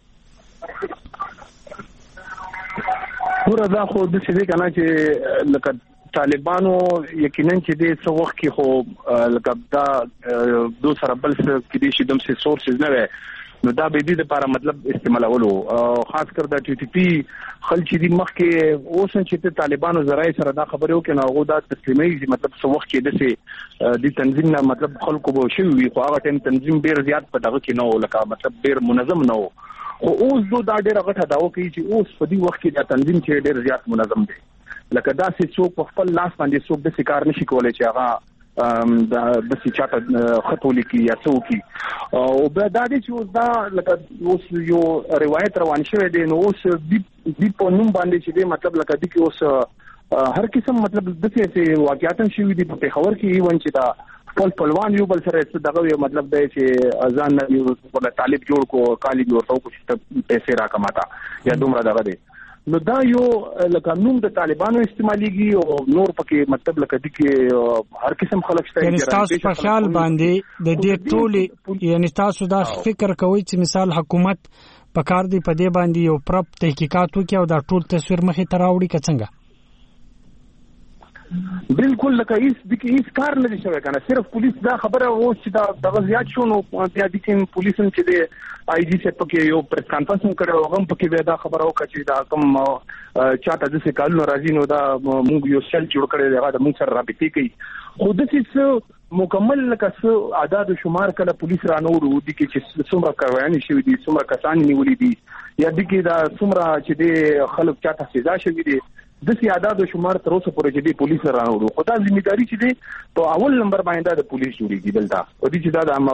پورا دا خو د څه دی کنه چې لکه طالبانو یقینا چې د څو وخت کې خو لکه دا دو سره بل څه کې دي چې دمسه سورسز نه نو دا به دې لپاره مطلب استعمالولو خاص کر د ټي ټي پی خلک دي مخکې اوس چې طالبانو زراعي سره دا خبرو کې نه غو دا تسلیمي مطلب څو وخت کې دسه د تنظیم نه مطلب خلکو به شوی خو هغه ټیم تنظیم ډیر زیات په دغه کې نه لکه مطلب ډیر منظم نه خو اوس دو دا ډیر غټه داو کوي چې اوس په دې وخت کې دا تنظیم چې ډیر زیات منظم دی لکه دا چې څوک په خپل لاس باندې څوک د کار نشي کولای چې هغه ام دا د سچاته خطولي کی یا څوکي او به دا دي چې دا لکه اوس یو روایت روان شوی دی نو اوس د د په نوم باندې چې دی مطلب لکه د کې اوس هر قسم مطلب د څه واقعیت شوی دی په خبر کې ایون چې دا خپل پلوان یو بل سره دغه مطلب دی چې اذان یو په طالب جوړ کو کالی جوړ کو چې پیسې را کماتا یا دومره دغه دی نو دا یو لکه نوم د طالبانو استعماليږي او نور پکې مطلب لکه د کې هر قسم خلک شته یعنی تاسو په خیال باندې د دې ټولي یعنی تاسو دا فکر کوئ چې مثال حکومت په کار دی په دې باندې یو پرپ تحقیقات وکړي او دا ټول تصویر مخې ته راوړي که څنګه؟ بالکل لکه هیڅ د کې هیڅ کار نه شوی کنه صرف پولیس دا خبره و چې دا د زیات شو نو بیا د کوم پولیس چې د آی جی سی پکې یو پریس کانفرنس کړو هغه پکې دا خبره وکړه چې دا کوم چاته د څه کال نو راځي نو دا موږ یو سل جوړ کړی دا د موږ سره رابطې کوي خو د څه مکمل لکه څه اعداد شمار کله پولیس را نو ورو دي چې څومره کاروایي شوی دي څومره کسان نیولې دي یا د کې دا څومره چې د خلک چاته سزا شوی دي د سیادت شمار تر اوسه پورې چې د پولیس راوړو خو دا ځمېداري چې دی په اول نمبر باندې د پولیس جوړیږي دلته او د چې دا د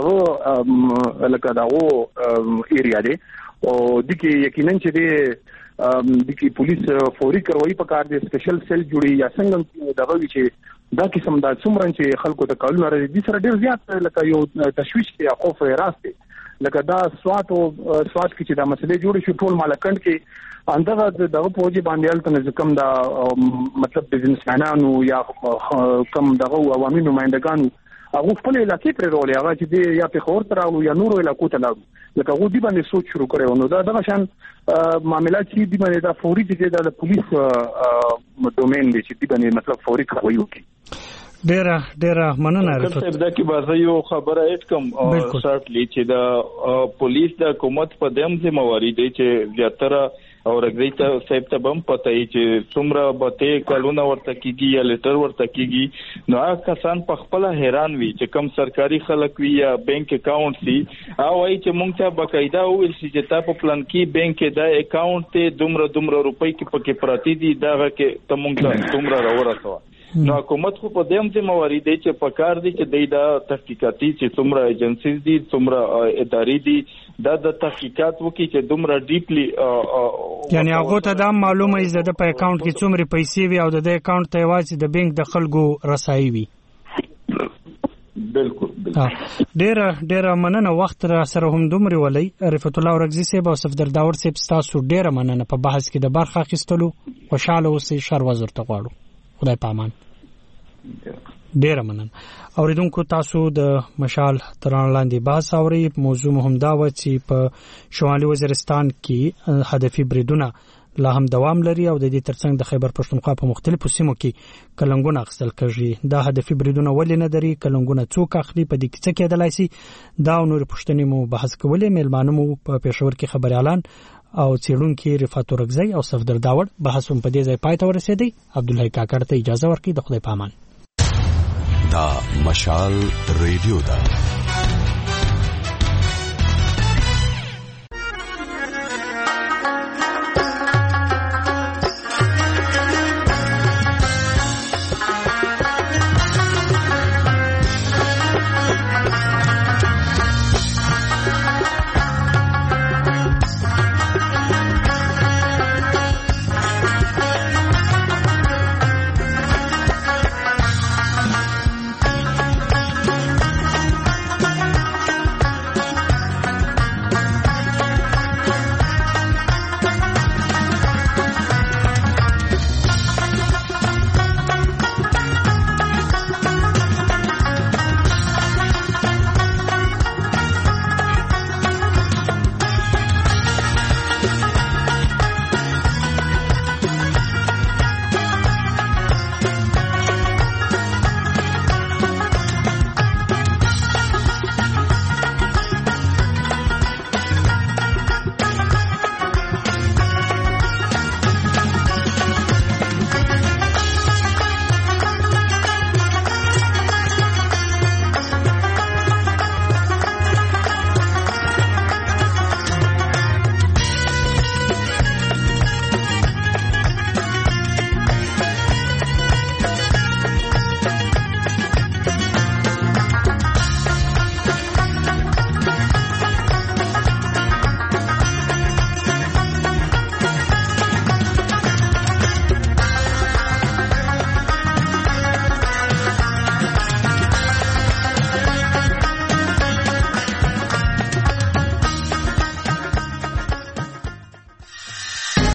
هغه لکه دا او ایریا دی او د کې یقینا چې دی د کې پولیس فوري کاروایی په کار دی سپیشل سیل جوړي یا څنګه دغه چې دا قسم د څومره چې خلکو ته کولونه راځي د سره ډیر زیات لکه یو تشویش دی او خوف راستي لکه دا سوات او سوات کې چې دا مسلې جوړې شو ټول مالکند کې اندغه دغه پوجي باندې تل کم دا مطلب بزنسمنانو یا کم دغه عوامي نمائندگانو هغه خپل علاقې پر رول هغه چې دی یا په خور تر او یا نور علاقو ته لاړو لکه هغه دی باندې سوچ شروع کړو نو دا دغه شان معاملات چې دی باندې دا فوري دي د پولیس دومین دي چې دی باندې مطلب فوري کوي وکي ډیره ډیره مننه راځه دا کې بازه یو خبره اټ کم شارټلی چې دا پولیس د حکومت په دیم ذمہواری دی چې زیاتره او رګری ته صاحب ته بم پته ای چې څومره بته کلونه ورته کیږي یا لیټر ورته کیږي نو هغه کسان په خپل حیران وي چې کم سرکاري خلک وي یا بانک اکاونټ سي او وایي چې مونږ ته باقاعده ویل چې تا په پلان کې بانک کې دا اکاونټ ته دومره دومره روپۍ کې پکې پراتی دي دا کې ته مونږ ته دومره راورسوه نو حکومت خو په دیم ذمہواری دی چې پکار دي چې دا تحقیقاتي چې څومره ایجنسیز دي څومره ادارې دي دا د تحقیقات وکړي چې دومره ډیپلی یعنی هغه ته دا معلومه ای زده په اکاونټ کې څومره پیسې وي او د اکاونټ ته واځي د بانک د خلکو رسایي وي بالکل ډیره ډیره مننه وخت را سره هم دومره ولي رفعت الله ورغزي صاحب او صفدر داور صاحب تاسو ډیره مننه په بحث کې د برخه اخیستلو خوشاله اوسئ شر وزر ته غواړو خدای پامان ډیره مننه اوریدونکو تاسو د مشال تران لاندې بحث اوري موضوع مهم دا و چې په شمالي وزیرستان کې هدفي بریدونه لا هم دوام لري او د دې ترڅنګ د خیبر پښتونخوا په مختلفو سیمو کې کلنګونه اخیستل کېږي دا هدفي بریدونه ولې نه دري کلنګونه څوک اخلي په دې کې څه کېدلای شي دا نور پښتني مو بحث کولې میلمانو مو په پېښور کې خبر اعلان او څېړونکي رفعت ورغزي او صفدر داور بحث هم په دې ځای پای ته ورسېدی عبدالله کاکړ ته اجازه ورکړي د خدای پامان دا مشال ریډیو دا